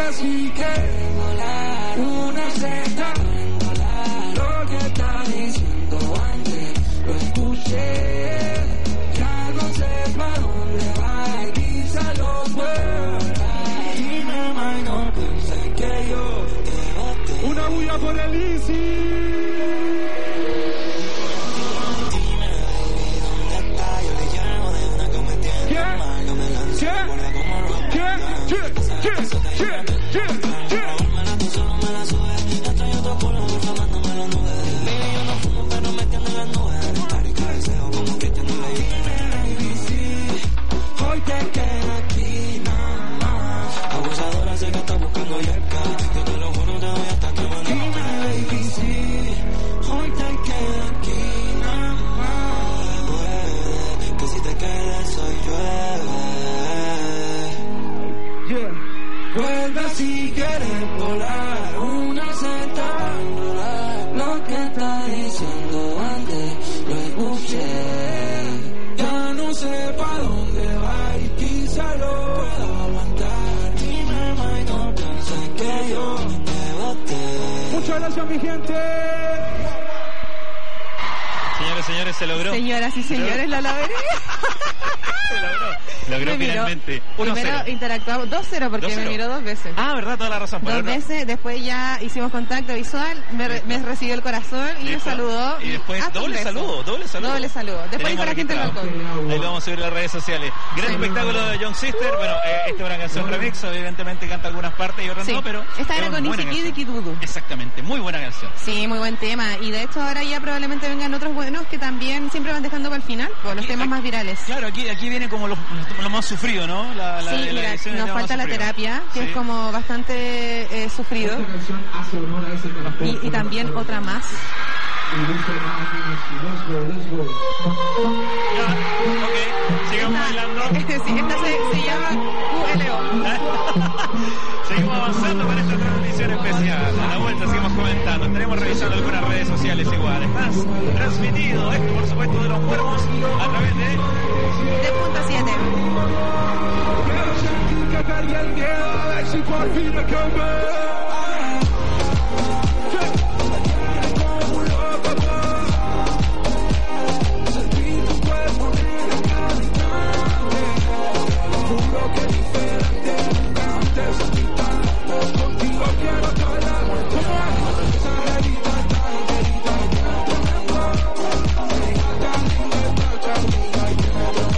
vuelve si quieres volar. Una seta, lo que está diciendo antes, lo escuché. Ya no sé para dónde va y quizá lo vuelva. Dime, ma, no pensé que yo te boté. Una bulla por el Easy. Hoy te queda aquí nada más. Abusadora sé que está buscando yerca. Yo te lo juro, te voy hasta que me dime, baby, sí. Hoy te queda aquí nada más. Puede que si te quedes soy yo. Yeah. Vuelve si quieres volar. Una seta, lo que está diciendo antes lo escuché. Ya no sé para dónde va y quizá lo pueda aguantar. Dime, ma, no pienses que yo te boté. Muchas gracias, mi gente. Señores, señores, se logró. Señoras y señores, lo logré. Se logró. Logró Me finalmente. Miró, uno cero. primero interactuamos dos cero porque dos cero. me miró dos veces. Ah, verdad, toda la razón. Dos Pero no- veces, después ya hicimos contacto visual, me, re- me recibió el corazón y me Listo. saludó. Y después hasta un doble beso. saludo, doble saludo. Doble saludo. Después Tenemos dijo la gente del registrado. balcón. Ahí lo vamos a subir a las redes sociales. Gran espectáculo de Young Sister. Bueno, eh, esta es una canción remix, evidentemente canta algunas partes y otras Sí. no, pero Esta es era una con buena Easy Kid y canción. Kid Voodoo. Exactamente, muy buena canción. Sí, muy buen tema. Y de hecho ahora ya probablemente vengan otros buenos que también siempre van dejando para el final, por los Aquí- temas aquí- más virales. Claro, aquí, aquí viene como lo, lo más sufrido, ¿no? La, la, Sí, la mira, edición de nos lo más falta la sufrido. terapia, que Sí. es como bastante eh, sufrido. Y, y también otra más. Ya, ok, sigamos bailando. Este, sí, esta se, se llama Q L O. Seguimos avanzando con esta transmisión especial. A la vuelta seguimos comentando. Estaremos revisando algunas redes sociales igual. Estás transmitido esto, por supuesto, de los cuerpos a través de... De punto siete. Quiero sentir que perdí el miedo, a ver si por fin me cambio. Como un loco, sentir tu cuerpo negro caminante. Juro que diferente, nunca antes sentí tanto. Contigo quiero hablar, como esa herida tan querida que tengo. Ella tan linda, tan linda y que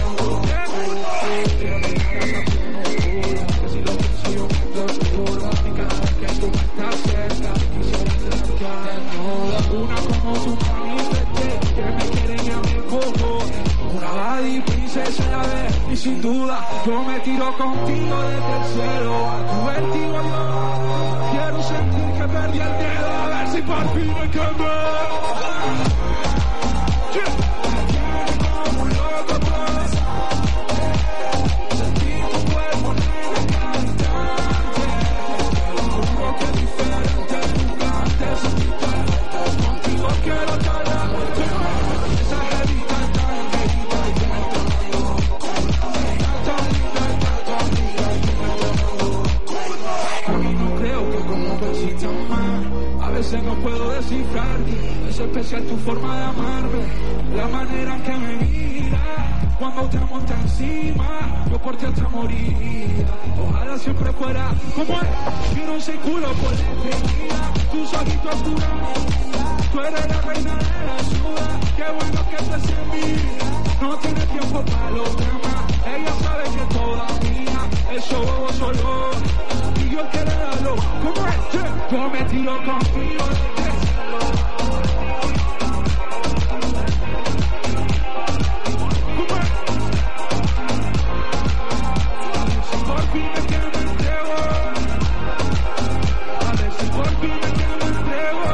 si lo pienso yo me seguro. Y cada vez que tú me estás cerca, quisiera acercarte desnuda. Una como tu mami, vete, que me quieren y a mi cojo. Una body princesa a ver, y sin duda yo me tiro contigo desde el cielo. A tu vértigo yo quiero sentir que perdí el miedo, a ver si por fin me cambio. Como un loco, pues. Sentir tu cuerpo negro caminante. Juro que diferente, nunca antes sentí tanto. Contigo quiero hablar, esa jevita tan querida y que me tengo. Ella tan linda, tan linda y que me tengo. Y no creo que como tú existas más. A veces no puedo descifrar. Es especial tu forma de amarme, la manera en que me mira. Cuando te monta encima, yo por ti hasta moriría. Ojalá siempre fuera como él. Quiero ese culo por la eternidad. Tus ojitos puros. Tú eres la reina de la ciudad. Qué bueno que te se mira. No tiene tiempo para los demás. Ella sabe que todavía eso bobo solo. Y yo quiero darlo como es. Yo me tiro contigo desde el cielo. Por fin me quedo me entrego. A ver si por fin me quedo me entrego.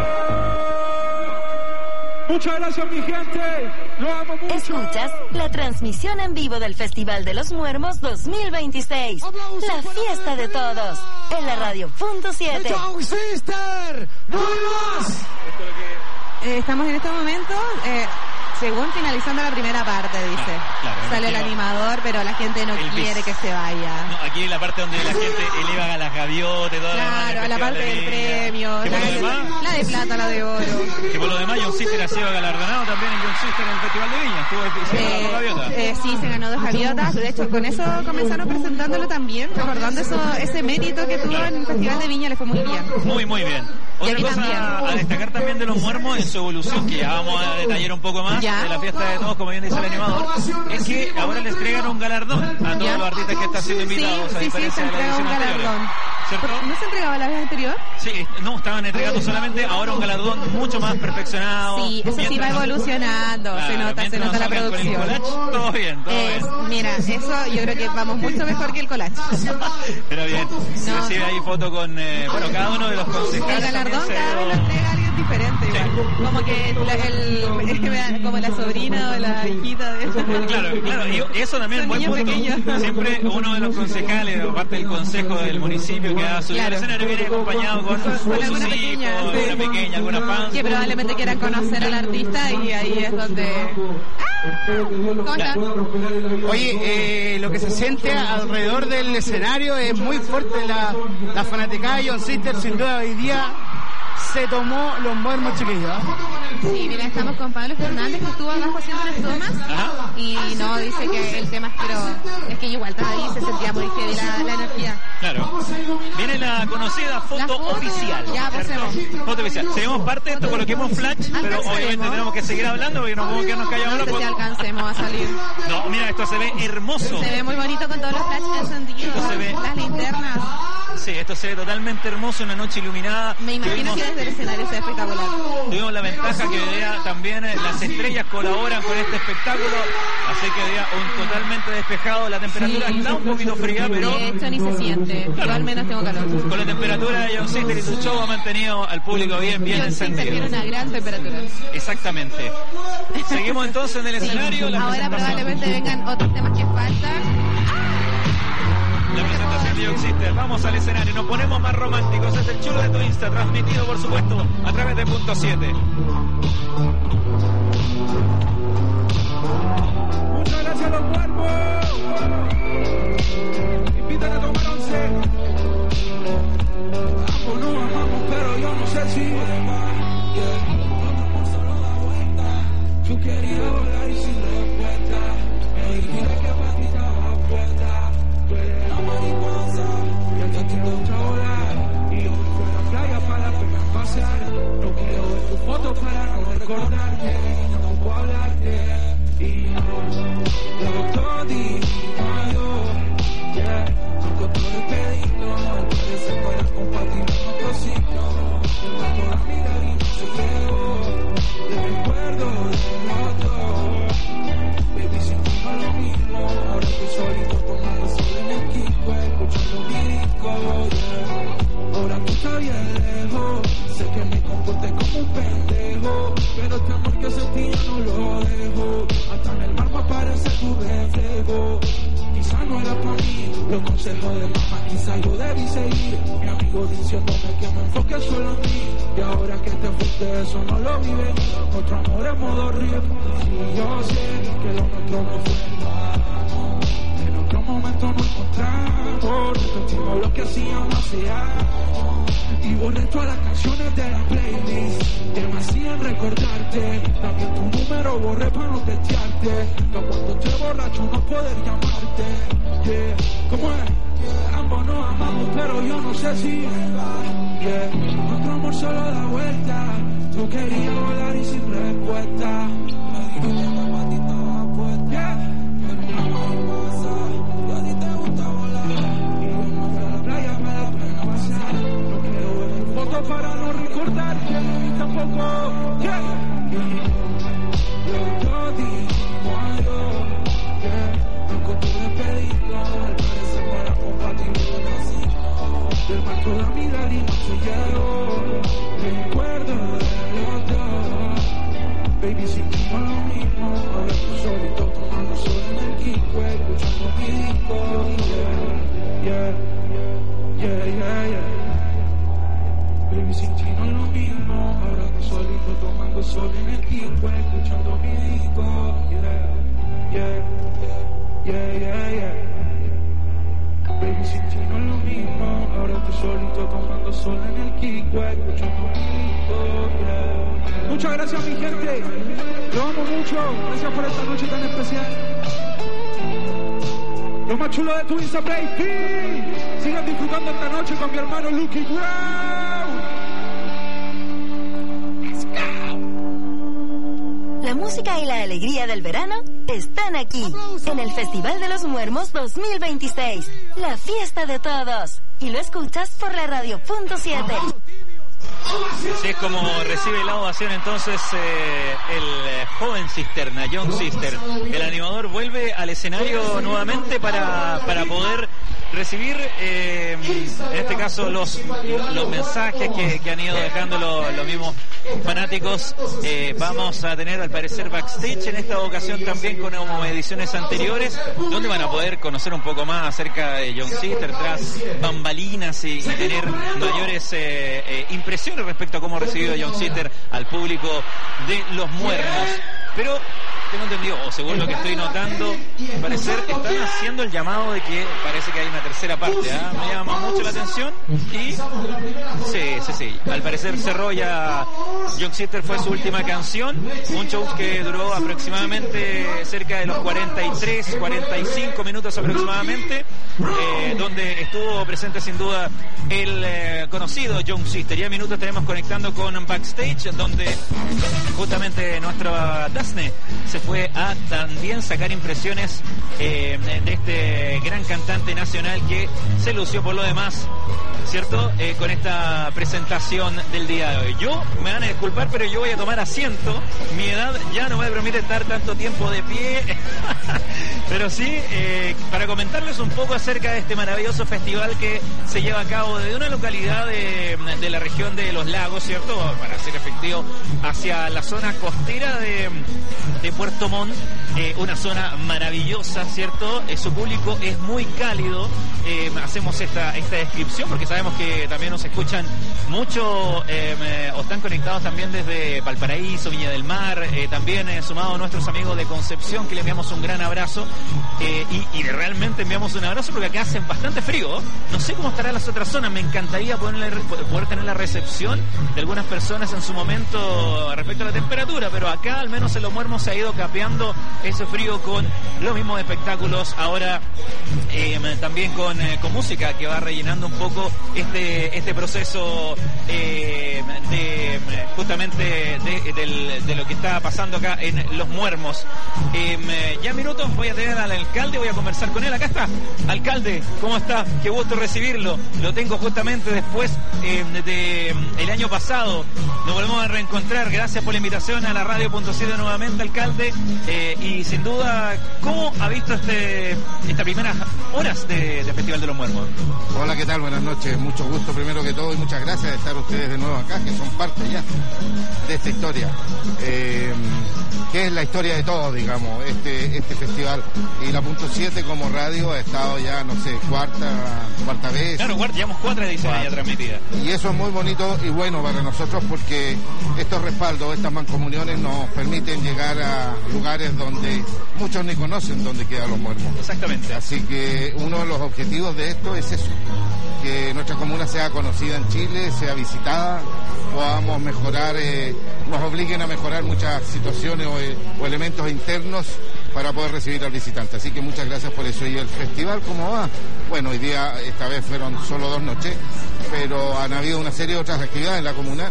Muchas gracias, mi gente. Lo amo mucho. Escuchas la transmisión en vivo del Festival de los Muermos dos mil veintiséis. La fiesta de todos. En la radio punto siete. Young Sister, ¡no más! Eh, estamos en este momento eh, según finalizando la primera parte, dice. Ah, claro, sale el animador, pero la gente no quiere bis. que se vaya. No, aquí en la parte donde la gente eleva a las gaviotas, toda claro, a la parte de del premio, que la, por lo demás, la de plata, la de oro. Que por lo demás John Sister ha sido galardonado también en John Sister en el Festival de Viña. Estuvo Eh, dos gaviotas. eh, sí, se ganó dos gaviotas. De hecho, con eso comenzaron presentándolo también, recordando eso, ese mérito que tuvo Claro. en el Festival de Viña, le fue muy bien. Muy, muy bien. Y Otra aquí cosa también. a destacar también de los muermos en su evolución, que ya vamos a detallar un poco más Ya. de la fiesta de todos, como bien dice el animador, es que ahora le entregan un galardón a todos Ya. los artistas que están siendo invitados, Sí, a sí, sí, diferencia se de la entrega edición un anterior. galardón. ¿Cierto? ¿No se entregaba la vez anterior? Sí, no, estaban entregando solamente ahora un galardón mucho más perfeccionado. Sí, eso sí va Mientras nos- evolucionando, Claro, se nota, se mientras nota nos la salgan con el producción. collage, todo bien, todo Es- bien. mira, eso yo creo que vamos mucho mejor que el collage. Pero bien, No. recibe ahí foto con, eh, bueno, cada uno de los concejales. El galardón también se cada vez lo dio- entrega alguien diferente igual. Como que la, el, como la sobrina o la hijita de... Claro, claro, y eso también es Son buen niños punto. pequeños. Siempre uno de los concejales, o parte del consejo del municipio que ha subido al Claro. escenario, viene acompañado con, con sus alguna hijos, pequeña, alguna sí. pequeña, alguna fans. Que probablemente quieran conocer al artista y ahí es donde... ¡Ah! ¿Cómo está? Oye, eh, lo que se siente alrededor del escenario es muy fuerte. La, la fanaticada de John Sister, sin duda, hoy día se tomó los muermos, chiquillos. Sí, mira, estamos con Pablo Fernández, que estuvo abajo haciendo unas tomas. Ajá. Y no, dice que el tema es, pero es que igual estaba ahí, se sentía muy heavy la, la energía. Claro. Viene la conocida foto, La foto, oficial. ya, ¿cierto? pasemos. Foto oficial. Seguimos parte de esto, coloquemos flash, pero Alcanzaremos. obviamente tenemos que seguir hablando porque no podemos quedarnos callados. No sé ¿no? si alcancemos a salir. No, mira, esto se ve hermoso. Se ve muy bonito con todos los flashes encendidos, Esto se ve- las linternas. Sí, esto se ve totalmente hermoso, una noche iluminada. Me imagino Tuvimos- que desde el escenario se ve espectacular. Tuvimos la ventaja que hoy día también eh, las estrellas colaboran con este espectáculo, así que hoy día un totalmente despejado, la temperatura Sí. está un poquito fría, pero De hecho, ni se siente. Yo al menos tengo calor. con la temperatura de John Sister y su show ha mantenido al público bien, bien John Sister tiene encendido. una gran temperatura. Exactamente. Seguimos entonces en el Sí. escenario. La Ahora presentación, probablemente vengan otros temas que faltan. la presentación de John Sister. Vamos al escenario, nos ponemos más románticos. Es el chulo de tu Insta, transmitido por supuesto a través de Punto siete. Muchas gracias a los cuerpos. Invitan a tomar once. Ambos nos amamos, pero yo no sé si. Tú querías volar y sin respuesta. Me dijiste que para ti estaba puesta. Tú eres la mariposa. Y a ti te gusta volar. Y yo me fui a la playa para apenas pasar. No quiero ver tu foto para no recordarte. No puedo hablarte. Y no, lo todo adiós, yeah, no con todo despedido, al parecer no era compatible nuestro signo, el marco de mi lágrima se llevó, el recuerdo del otro, baby sin ti no es lo mismo, ahora estoy solito tomando sol en el Kiko, escuchando mi disco, yeah, ahora tú estás bien lejos, sé que me comporté como un pendejo, pero este amor que sentí ya no lo dejo. Hasta en el mar me aparece tu reflejo. Quizá no era para mí los consejos de mamá, quizá yo debí seguir. Mi amigo diciéndome que me enfoque solo en mí. Y ahora que te fuiste, eso no lo vi venir. Nuestro amor es modo río. Y yo sé que lo nuestro no fue en vano. En otro momento nos encontramos. Repetimos lo que hacíamos hace años. Y borré todas las canciones de la playlist que me hacían recordarte. También tu número borré para no testearte. Que cuando esté borracho no poder llamarte. Yeah, ¿cómo es? Yeah. Ambos nos amamos pero yo no sé si yeah. Nuestro amor solo da vuelta. Tú querías volar y sin respuesta. Me dijiste que para ti estaba puesta. Yeah. Para no recordarte tampoco, yeah. Yo digo adiós, yeah. No con tu despedido, al parecer no era compatible con el signo. Del marco de mi lágrima se llegó, recuerdo del otro. Baby, sin ti no es lo mismo, ahora estoy solito tomando sol en el Kiko, escuchando mi disco, yeah, yeah, yeah, yeah, yeah. Baby, sin ti no es lo mismo. Ahora estoy solito tomando sol en el Kiko, escuchando mi disco. Yeah, yeah, yeah, yeah, yeah. Baby, sin ti no es lo mismo. Ahora estoy solito tomando sol en el Kiko, escuchando mi disco. Yeah. Muchas gracias, mi gente. Lo amo mucho. Gracias por esta noche tan especial. Lo más chulo de tu Insta, baby. Sigan disfrutando esta noche con mi hermano Lucky Brown. Let's go. La música y la alegría del verano están aquí, en el Festival de los Muermos dos mil veintiséis. La fiesta de todos. Y lo escuchas por la radio punto siete. Así es como recibe la ovación entonces eh, el eh, joven Cisterna, Young Sister. El animador vuelve al escenario nuevamente para, para poder recibir, eh, en este caso, los, los mensajes que, que han ido dejando los, los mismos fanáticos. Eh, vamos a tener, al parecer, backstage en esta ocasión también con ediciones anteriores, donde van a poder conocer un poco más acerca de Young Sister tras bambalinas y, y tener mayores eh, eh, impresiones respecto a cómo ha recibido Young Sister al público de los Muermos. Pero tengo entendido, o según lo que estoy notando, al parecer están haciendo el llamado de que parece que hay una tercera parte. ¿eh? Me llama mucho la atención y sí, sí, sí. Al parecer cerró ya Young Sister, fue su última canción, un show que duró aproximadamente cerca de los cuarenta y tres, cuarenta y cinco minutos aproximadamente, eh, donde estuvo presente sin duda el eh, conocido Young Sister. Ya en minutos estaremos conectando con backstage, donde justamente nuestra Dasne se fue a también sacar impresiones eh, de este gran cantante nacional que se lució por lo demás, ¿cierto? Eh, con esta presentación del día de hoy. Yo, me van a disculpar, pero yo voy a tomar asiento. Mi edad ya no me permite estar tanto tiempo de pie. Pero sí, eh, para comentarles un poco acerca de este maravilloso festival que se lleva a cabo desde una localidad de, de la región de Los Lagos, ¿cierto? Para ser efectivo, hacia la zona costera de, de Puerto Montt, eh, una zona maravillosa, ¿cierto? Eh, su público es muy cálido. Eh, hacemos esta, esta descripción porque sabemos que también nos escuchan mucho eh, o están conectados también desde Valparaíso, Viña del Mar, eh, también eh, sumado a nuestros amigos de Concepción, que le enviamos un gran abrazo, eh, y, y realmente enviamos un abrazo porque acá hace bastante frío. No sé cómo estará las otras zonas, me encantaría poder, poder tener la recepción de algunas personas en su momento respecto a la temperatura, pero acá al menos en Los Muermos se ha ido capeando ese frío con los mismos espectáculos, ahora eh, también con, eh, con música que va rellenando un poco este, este proceso eh, de justamente de, de, de lo que está pasando acá en Los Muermos. Eh, ya en minutos voy a tener al alcalde, voy a conversar con él. Acá está, alcalde, ¿cómo está? Qué gusto recibirlo. Lo tengo justamente después eh, de, de el año pasado. Nos volvemos a reencontrar. Gracias por la invitación a la radio punto siete nuevamente, alcalde. Eh, y sin duda, ¿cómo ha visto este estas primeras horas de, de Festival de los Muermos? Hola, ¿qué tal? Buenas noches. Mucho gusto primero que todo y muchas gracias de estar ustedes de nuevo acá, que son parte ya de esta historia. Eh, que es la historia de todos, digamos, este este festival. Y la punto siete como radio ha estado ya, no sé, cuarta cuarta vez. Claro, llevamos cuatro ediciones ya transmitidas. Y eso es muy bonito y bueno para nosotros porque estos respaldos, estas mancomuniones nos permiten llegar a lugares donde muchos ni conocen dónde quedan Los Muermos. Exactamente. Así que uno de los objetivos de esto es eso, que nuestra comuna sea conocida en Chile, sea visitada, podamos mejorar, eh, nos obliguen a mejorar muchas situaciones o, eh, o elementos internos para poder recibir al visitante. Así que muchas gracias por eso. ¿Y el festival cómo va? Bueno, hoy día, esta vez fueron solo dos noches, pero han habido una serie de otras actividades en la comuna,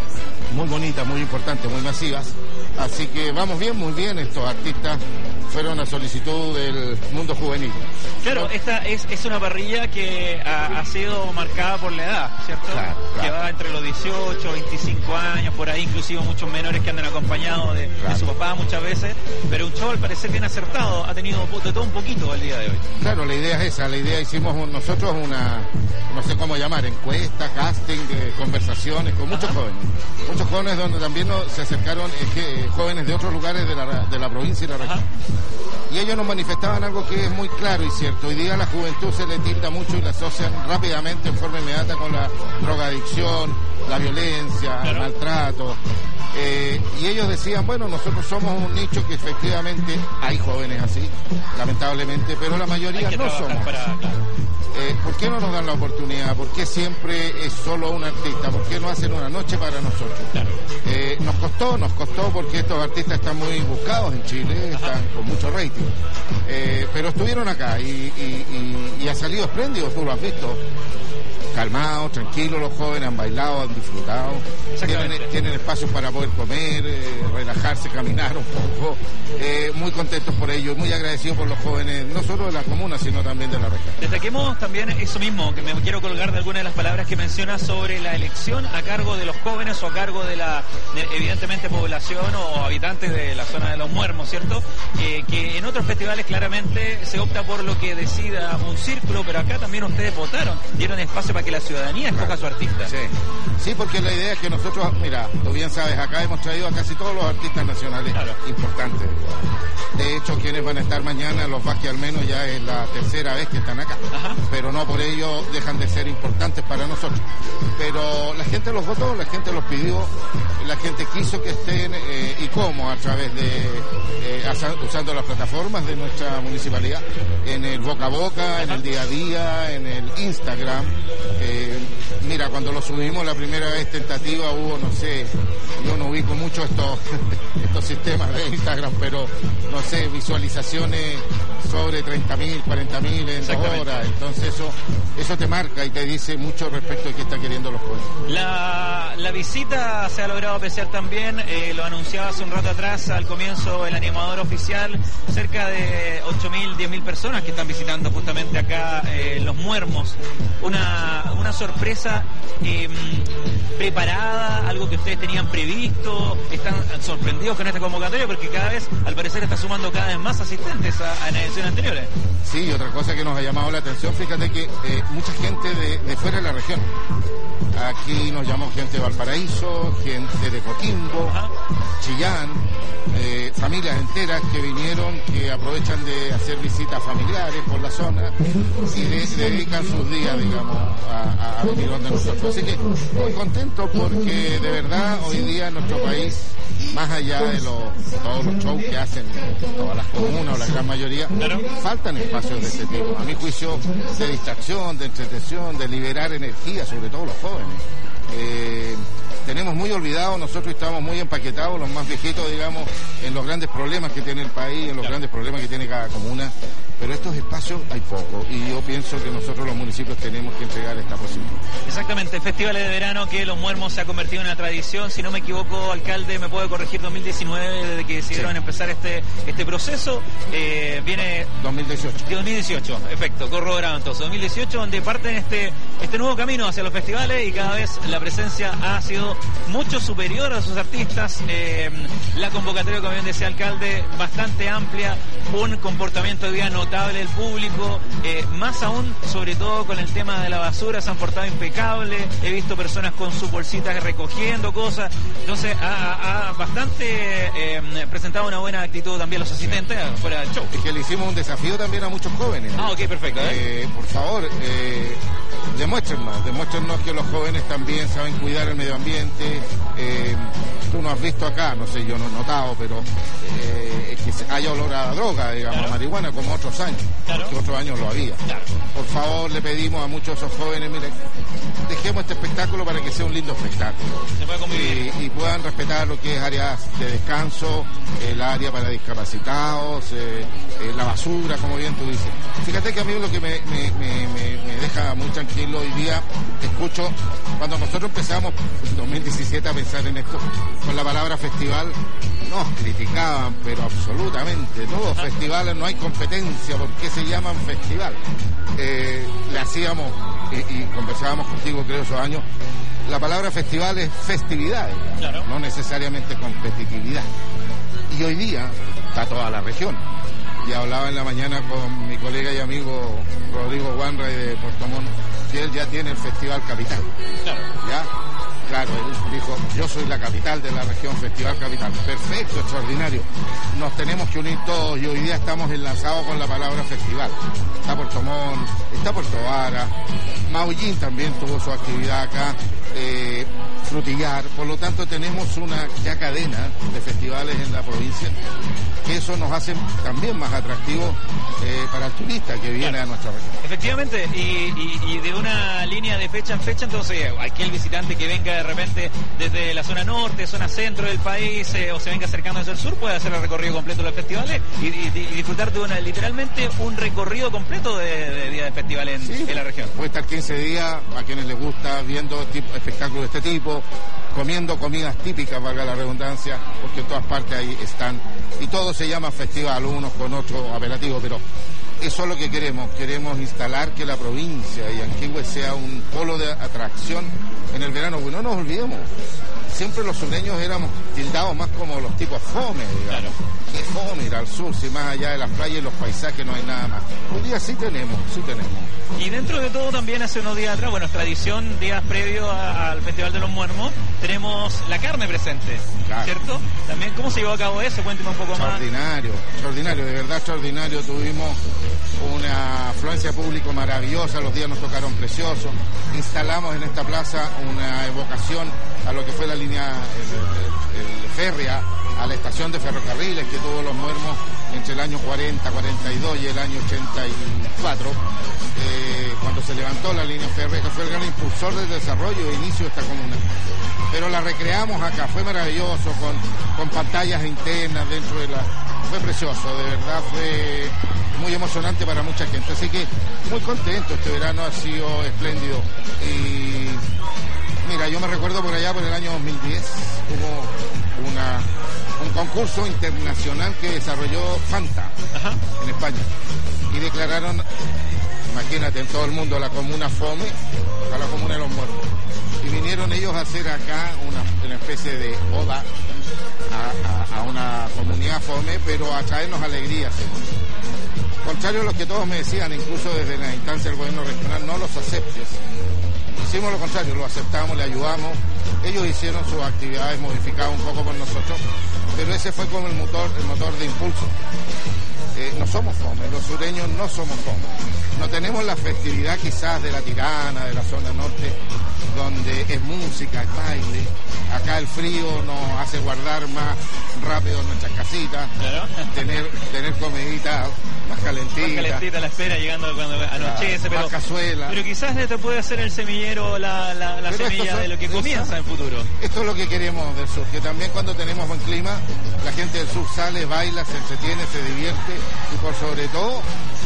muy bonitas, muy importantes, muy masivas. Así que vamos bien, muy bien. Estos artistas fueron a solicitud del mundo juvenil. Claro, esta es, es una parrilla que ha, ha sido marcada por la edad, ¿cierto? Claro, claro. Que va entre los dieciocho, veinticinco años, por ahí, inclusive muchos menores que andan acompañados de, claro. de su papá muchas veces. Pero un show al parecer bien acertado, ha tenido de todo un poquito el día de hoy. Claro, la idea es esa, la idea hicimos un, nosotros una, no sé cómo llamar, encuesta, casting, eh, conversaciones con muchos Ajá. jóvenes. Muchos jóvenes donde también nos, se acercaron, es que eh, jóvenes de otros lugares de la, de la provincia y la región. Y ellos nos manifestaban algo que es muy claro y cierto. Hoy día a la juventud se le tilda mucho y la asocian rápidamente en forma inmediata con la drogadicción, la violencia, claro. el maltrato. Eh, y ellos decían, bueno, nosotros somos un nicho que efectivamente hay jóvenes así, lamentablemente, pero la mayoría no somos. Para, claro. eh, ¿Por qué no nos dan la oportunidad? ¿Por qué siempre es solo un artista? ¿Por qué no hacen una noche para nosotros? Claro. Eh, nos costó, nos costó porque estos artistas están muy buscados en Chile, Ajá. están con mucho rating. Eh, pero estuvieron acá y, y, y, y ha salido espléndido, tú lo has visto. Calmados, tranquilos, los jóvenes han bailado, han disfrutado, tienen, tienen espacios para poder comer, eh, relajarse, caminar un poco, eh, muy contentos por ello, muy agradecidos por los jóvenes, no solo de la comuna, sino también de la región. Destaquemos también eso mismo, que me quiero colgar de algunas de las palabras que menciona sobre la elección a cargo de los jóvenes o a cargo de la, de, evidentemente, población o habitantes de la zona de Los Muermos, ¿cierto? Eh, que en otros festivales claramente se opta por lo que decida un círculo, pero acá también ustedes votaron, dieron espacio para que la ciudadanía escoja a su artista. Sí. sí, porque la idea es que nosotros, mira, tú bien sabes, acá hemos traído a casi todos los artistas nacionales claro. importantes. De hecho, quienes van a estar mañana, los Vázquez al menos, ya es la tercera vez que están acá. Ajá. Pero no por ello dejan de ser importantes para nosotros. Pero la gente los votó, la gente los pidió, la gente quiso que estén, eh, y cómo, a través de, eh, usando las plataformas de nuestra municipalidad, en el boca a boca, Ajá. en el día a día, en el Instagram. Eh, mira, cuando lo subimos la primera vez tentativa hubo, no sé, yo no ubico mucho estos, estos sistemas de Instagram, pero no sé, visualizaciones sobre treinta mil, cuarenta mil en dos horas, entonces eso eso te marca y te dice mucho respecto de qué está queriendo los jóvenes. La, la visita se ha logrado apreciar también, eh, lo anunciaba hace un rato atrás, al comienzo el animador oficial, cerca de ocho mil, diez mil personas que están visitando justamente acá eh, Los Muermos, una, una sorpresa eh, preparada, algo que ustedes tenían previsto, están sorprendidos con esta convocatoria porque cada vez, al parecer, está sumando cada vez más asistentes a, a la edición anteriores. Sí, y otra cosa que nos ha llamado la atención, fíjate que eh, mucha gente de, de fuera de la región. Aquí nos llamó gente de Valparaíso, gente de Coquimbo, Ajá. Chillán, eh, familias enteras que vinieron, que aprovechan de hacer visitas familiares por la zona y de, dedican sus días, digamos, a, a venir donde nosotros. Así que muy contento porque de verdad hoy día en nuestro país, más allá de los, todos los shows que hacen todas las comunas o la gran mayoría, claro. faltan espacios de este tipo. A mi juicio, de distracción, de entretención, de liberar energía, sobre todo los jóvenes. Eh, tenemos muy olvidado, nosotros estamos muy empaquetados, los más viejitos, digamos, en los grandes problemas que tiene el país, en los claro. grandes problemas que tiene cada comuna, pero estos espacios hay poco y yo pienso que nosotros los municipios tenemos que entregar esta posibilidad. Exactamente, festivales de verano que Los Muermos se ha convertido en una tradición, si no me equivoco, alcalde, me puede corregir, dos mil diecinueve, desde que decidieron sí. empezar este este proceso, eh, viene... dos mil dieciocho. dos mil dieciocho, efecto, corroborado entonces, dos mil dieciocho, donde parten este, este nuevo camino hacia los festivales y cada vez la presencia ha sido mucho superior a sus artistas, eh, la convocatoria, como bien decía el alcalde, bastante amplia, un comportamiento de día notable del público, eh, más aún, sobre todo con el tema de la basura, se han portado impecable, he visto personas con sus bolsitas recogiendo cosas, entonces ha, ha bastante eh, presentado una buena actitud también los asistentes sí. fuera del show. Es que le hicimos un desafío también a muchos jóvenes. Ah, ok, perfecto. ¿eh? Eh, por favor, eh, demuéstrenos, demuéstrenos que los jóvenes también saben cuidar el medio ambiente. Eh, tú no has visto acá, no sé, yo no he notado, pero eh, que haya olor a droga, digamos, claro. a marihuana, como otros años, claro. porque otros años lo había. Claro. Por favor, le pedimos a muchos de esos jóvenes, miren, dejemos este espectáculo para que sea un lindo espectáculo. Se puede convivir. Y, y puedan respetar lo que es áreas de descanso, el área para discapacitados, eh, eh, la basura, como bien tú dices. Fíjate que a mí lo que me, me, me, me, me deja muy tranquilo hoy día, escucho, cuando nosotros empezamos en dos mil diecisiete a pensar en esto, con la palabra festival, nos criticaban, pero absolutamente, todos festivales, no hay competencia, ¿por qué se llaman festival? Eh, le hacíamos, y, y conversábamos contigo creo esos años, la palabra festival es festividad, claro. no necesariamente competitividad. Y hoy día está toda la región. Y hablaba en la mañana con mi colega y amigo Rodrigo Wanray de Puerto Montt, que él ya tiene el Festival Capital. Claro. ¿Ya? Claro, él dijo, yo soy la capital de la región, Festival Capital. Perfecto, extraordinario. Nos tenemos que unir todos y hoy día estamos enlazados con la palabra festival. Está Puerto Montt, está Puerto Vara, Maullín también tuvo su actividad acá, eh, Frutillar, por lo tanto tenemos una ya cadena de festivales en la provincia, que eso nos hace también más atractivos eh, para el turista que viene claro. a nuestra región. Efectivamente, y, y, y de una línea de fecha en fecha, entonces aquel visitante que venga de repente desde la zona norte, zona centro del país, eh, o se venga acercando desde el sur, puede hacer el recorrido completo de los festivales y, y, y disfrutar de una, literalmente un recorrido completo de, de día de festival en, sí, en la región. Puede estar quince días, a quienes les gusta, viendo tipo, espectáculos de este tipo, comiendo comidas típicas, valga la redundancia, porque en todas partes ahí están, y todo se llama festival, unos con otros apelativos, pero eso es lo que queremos, queremos instalar que la provincia de Yanquihue sea un polo de atracción en el verano, porque no nos olvidemos, siempre los sureños éramos tildados más como los tipos fome, digamos. Claro. ¿Qué fome ir al sur, si más allá de las playas y los paisajes no hay nada más? Un día sí tenemos, sí tenemos. Y dentro de todo también hace unos días atrás, bueno, es tradición, días previos a, al Festival de los Muermos, tenemos la carne presente, claro. ¿cierto? También, ¿cómo se llevó a cabo eso? Cuénteme un poco extraordinario, más. Extraordinario, de verdad extraordinario. Tuvimos una afluencia de público maravillosa, los días nos tocaron preciosos. Instalamos en esta plaza una evocación a lo que fue la línea el, el, el férrea, a la estación de ferrocarriles que tuvo los Muermos entre el año cuarenta, cuarenta y dos y el año ochenta y cuatro, eh, cuando se levantó la línea férrea, que fue el gran impulsor del desarrollo e inicio de esta comuna. Pero la recreamos acá, fue maravilloso, con, con pantallas internas dentro de la... Fue precioso, de verdad fue muy emocionante para mucha gente. Así que muy contento, este verano ha sido espléndido. Y mira, yo me recuerdo por allá, por el año dos mil diez, hubo una... un concurso internacional que desarrolló Fanta Ajá. en España y declararon, imagínate, en todo el mundo la comuna Fome a la comuna de los Muermos, y vinieron ellos a hacer acá una, una especie de oda a, a, a una comunidad Fome, pero a traernos alegría, según. Contrario a lo que todos me decían, incluso desde la instancia del gobierno regional, no los aceptes. Hicimos lo contrario, lo aceptamos, le ayudamos. Ellos hicieron sus actividades modificadas un poco por nosotros, pero ese fue como el motor, el motor de impulso. Eh, no somos fome, los sureños no somos fome. No tenemos la festividad quizás de la Tirana, de la zona norte, donde es música, es baile. Acá el frío nos hace guardar más rápido nuestras casitas, claro. tener tener comidita más calentita. Más calentita la espera, llegando cuando anochece, pero, más cazuela. Pero quizás te puede hacer el semillero, la, la, la semilla son, de lo que comienza en el futuro. Esto es lo que queremos del sur, que también cuando tenemos buen clima, la gente del sur sale, baila, se entretiene, se divierte y por sobre todo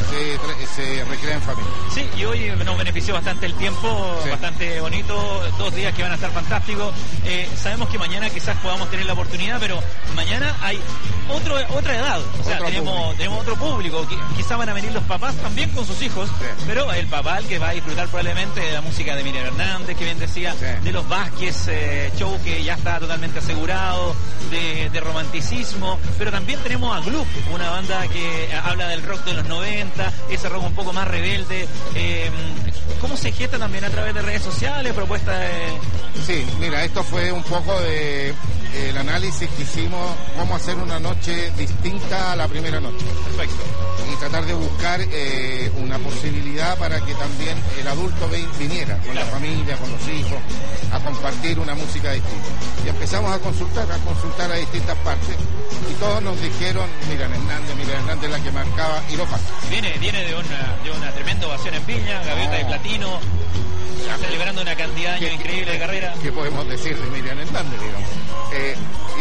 se, se recrea en familia. Sí, y hoy nos benefició bastante el tiempo, sí. bastante bonito, dos días que van a estar fantásticos. Eh, sabemos que mañana quizás podamos tener la oportunidad, pero mañana hay otro, otra edad, o sea, tenemos, tenemos otro público, quizás van a venir los papás también con sus hijos, sí. pero el papá el que va a disfrutar probablemente de la música de Miriam Hernández, que bien decía, sí. de los Vázquez eh, Show, que ya está totalmente asegurado, de, de romanticismo, pero también tenemos a Gluck, una banda que habla del rock de los noventa, ese rock un poco más rebelde. Eh, ¿Cómo se gesta también a través de redes sociales, propuestas de...? Sí, mira, esto fue un poco de el análisis que hicimos, cómo hacer una noche distinta a la primera noche. Perfecto. Y tratar de buscar eh, una posibilidad para que también el adulto viniera con claro. la familia, con los hijos, a compartir una música distinta. Y empezamos a consultar, a consultar a distintas partes, y todos nos dijeron, Miriam Hernández, Miriam Hernández la que marcaba, y lo pasa. Viene, viene de una, de una tremenda ovación en Viña, gaviota no. de platino, celebrando una cantidad de años increíble de carrera. ¿Qué podemos decir de Miriam Hernández, digamos? Eh,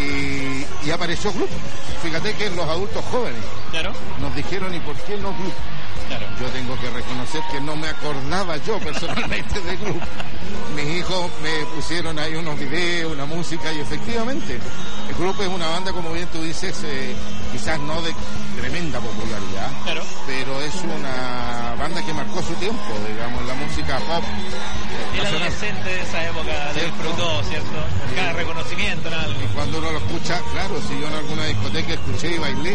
y, y apareció Gluck. Fíjate que los adultos jóvenes claro. nos dijeron, ¿y por qué no Gluck? Claro. Yo tengo que reconocer que no me acordaba yo personalmente de Gluck. Mis hijos me pusieron ahí unos videos, una música, y efectivamente el grupo es una banda, como bien tú dices, eh, quizás no de tremenda popularidad, claro. pero es una banda que marcó su tiempo, digamos, la música pop. El adolescente de esa época lo disfrutó, ¿cierto? Cada reconocimiento, ¿no? Y cuando uno lo escucha, claro, si yo en alguna discoteca escuché y bailé,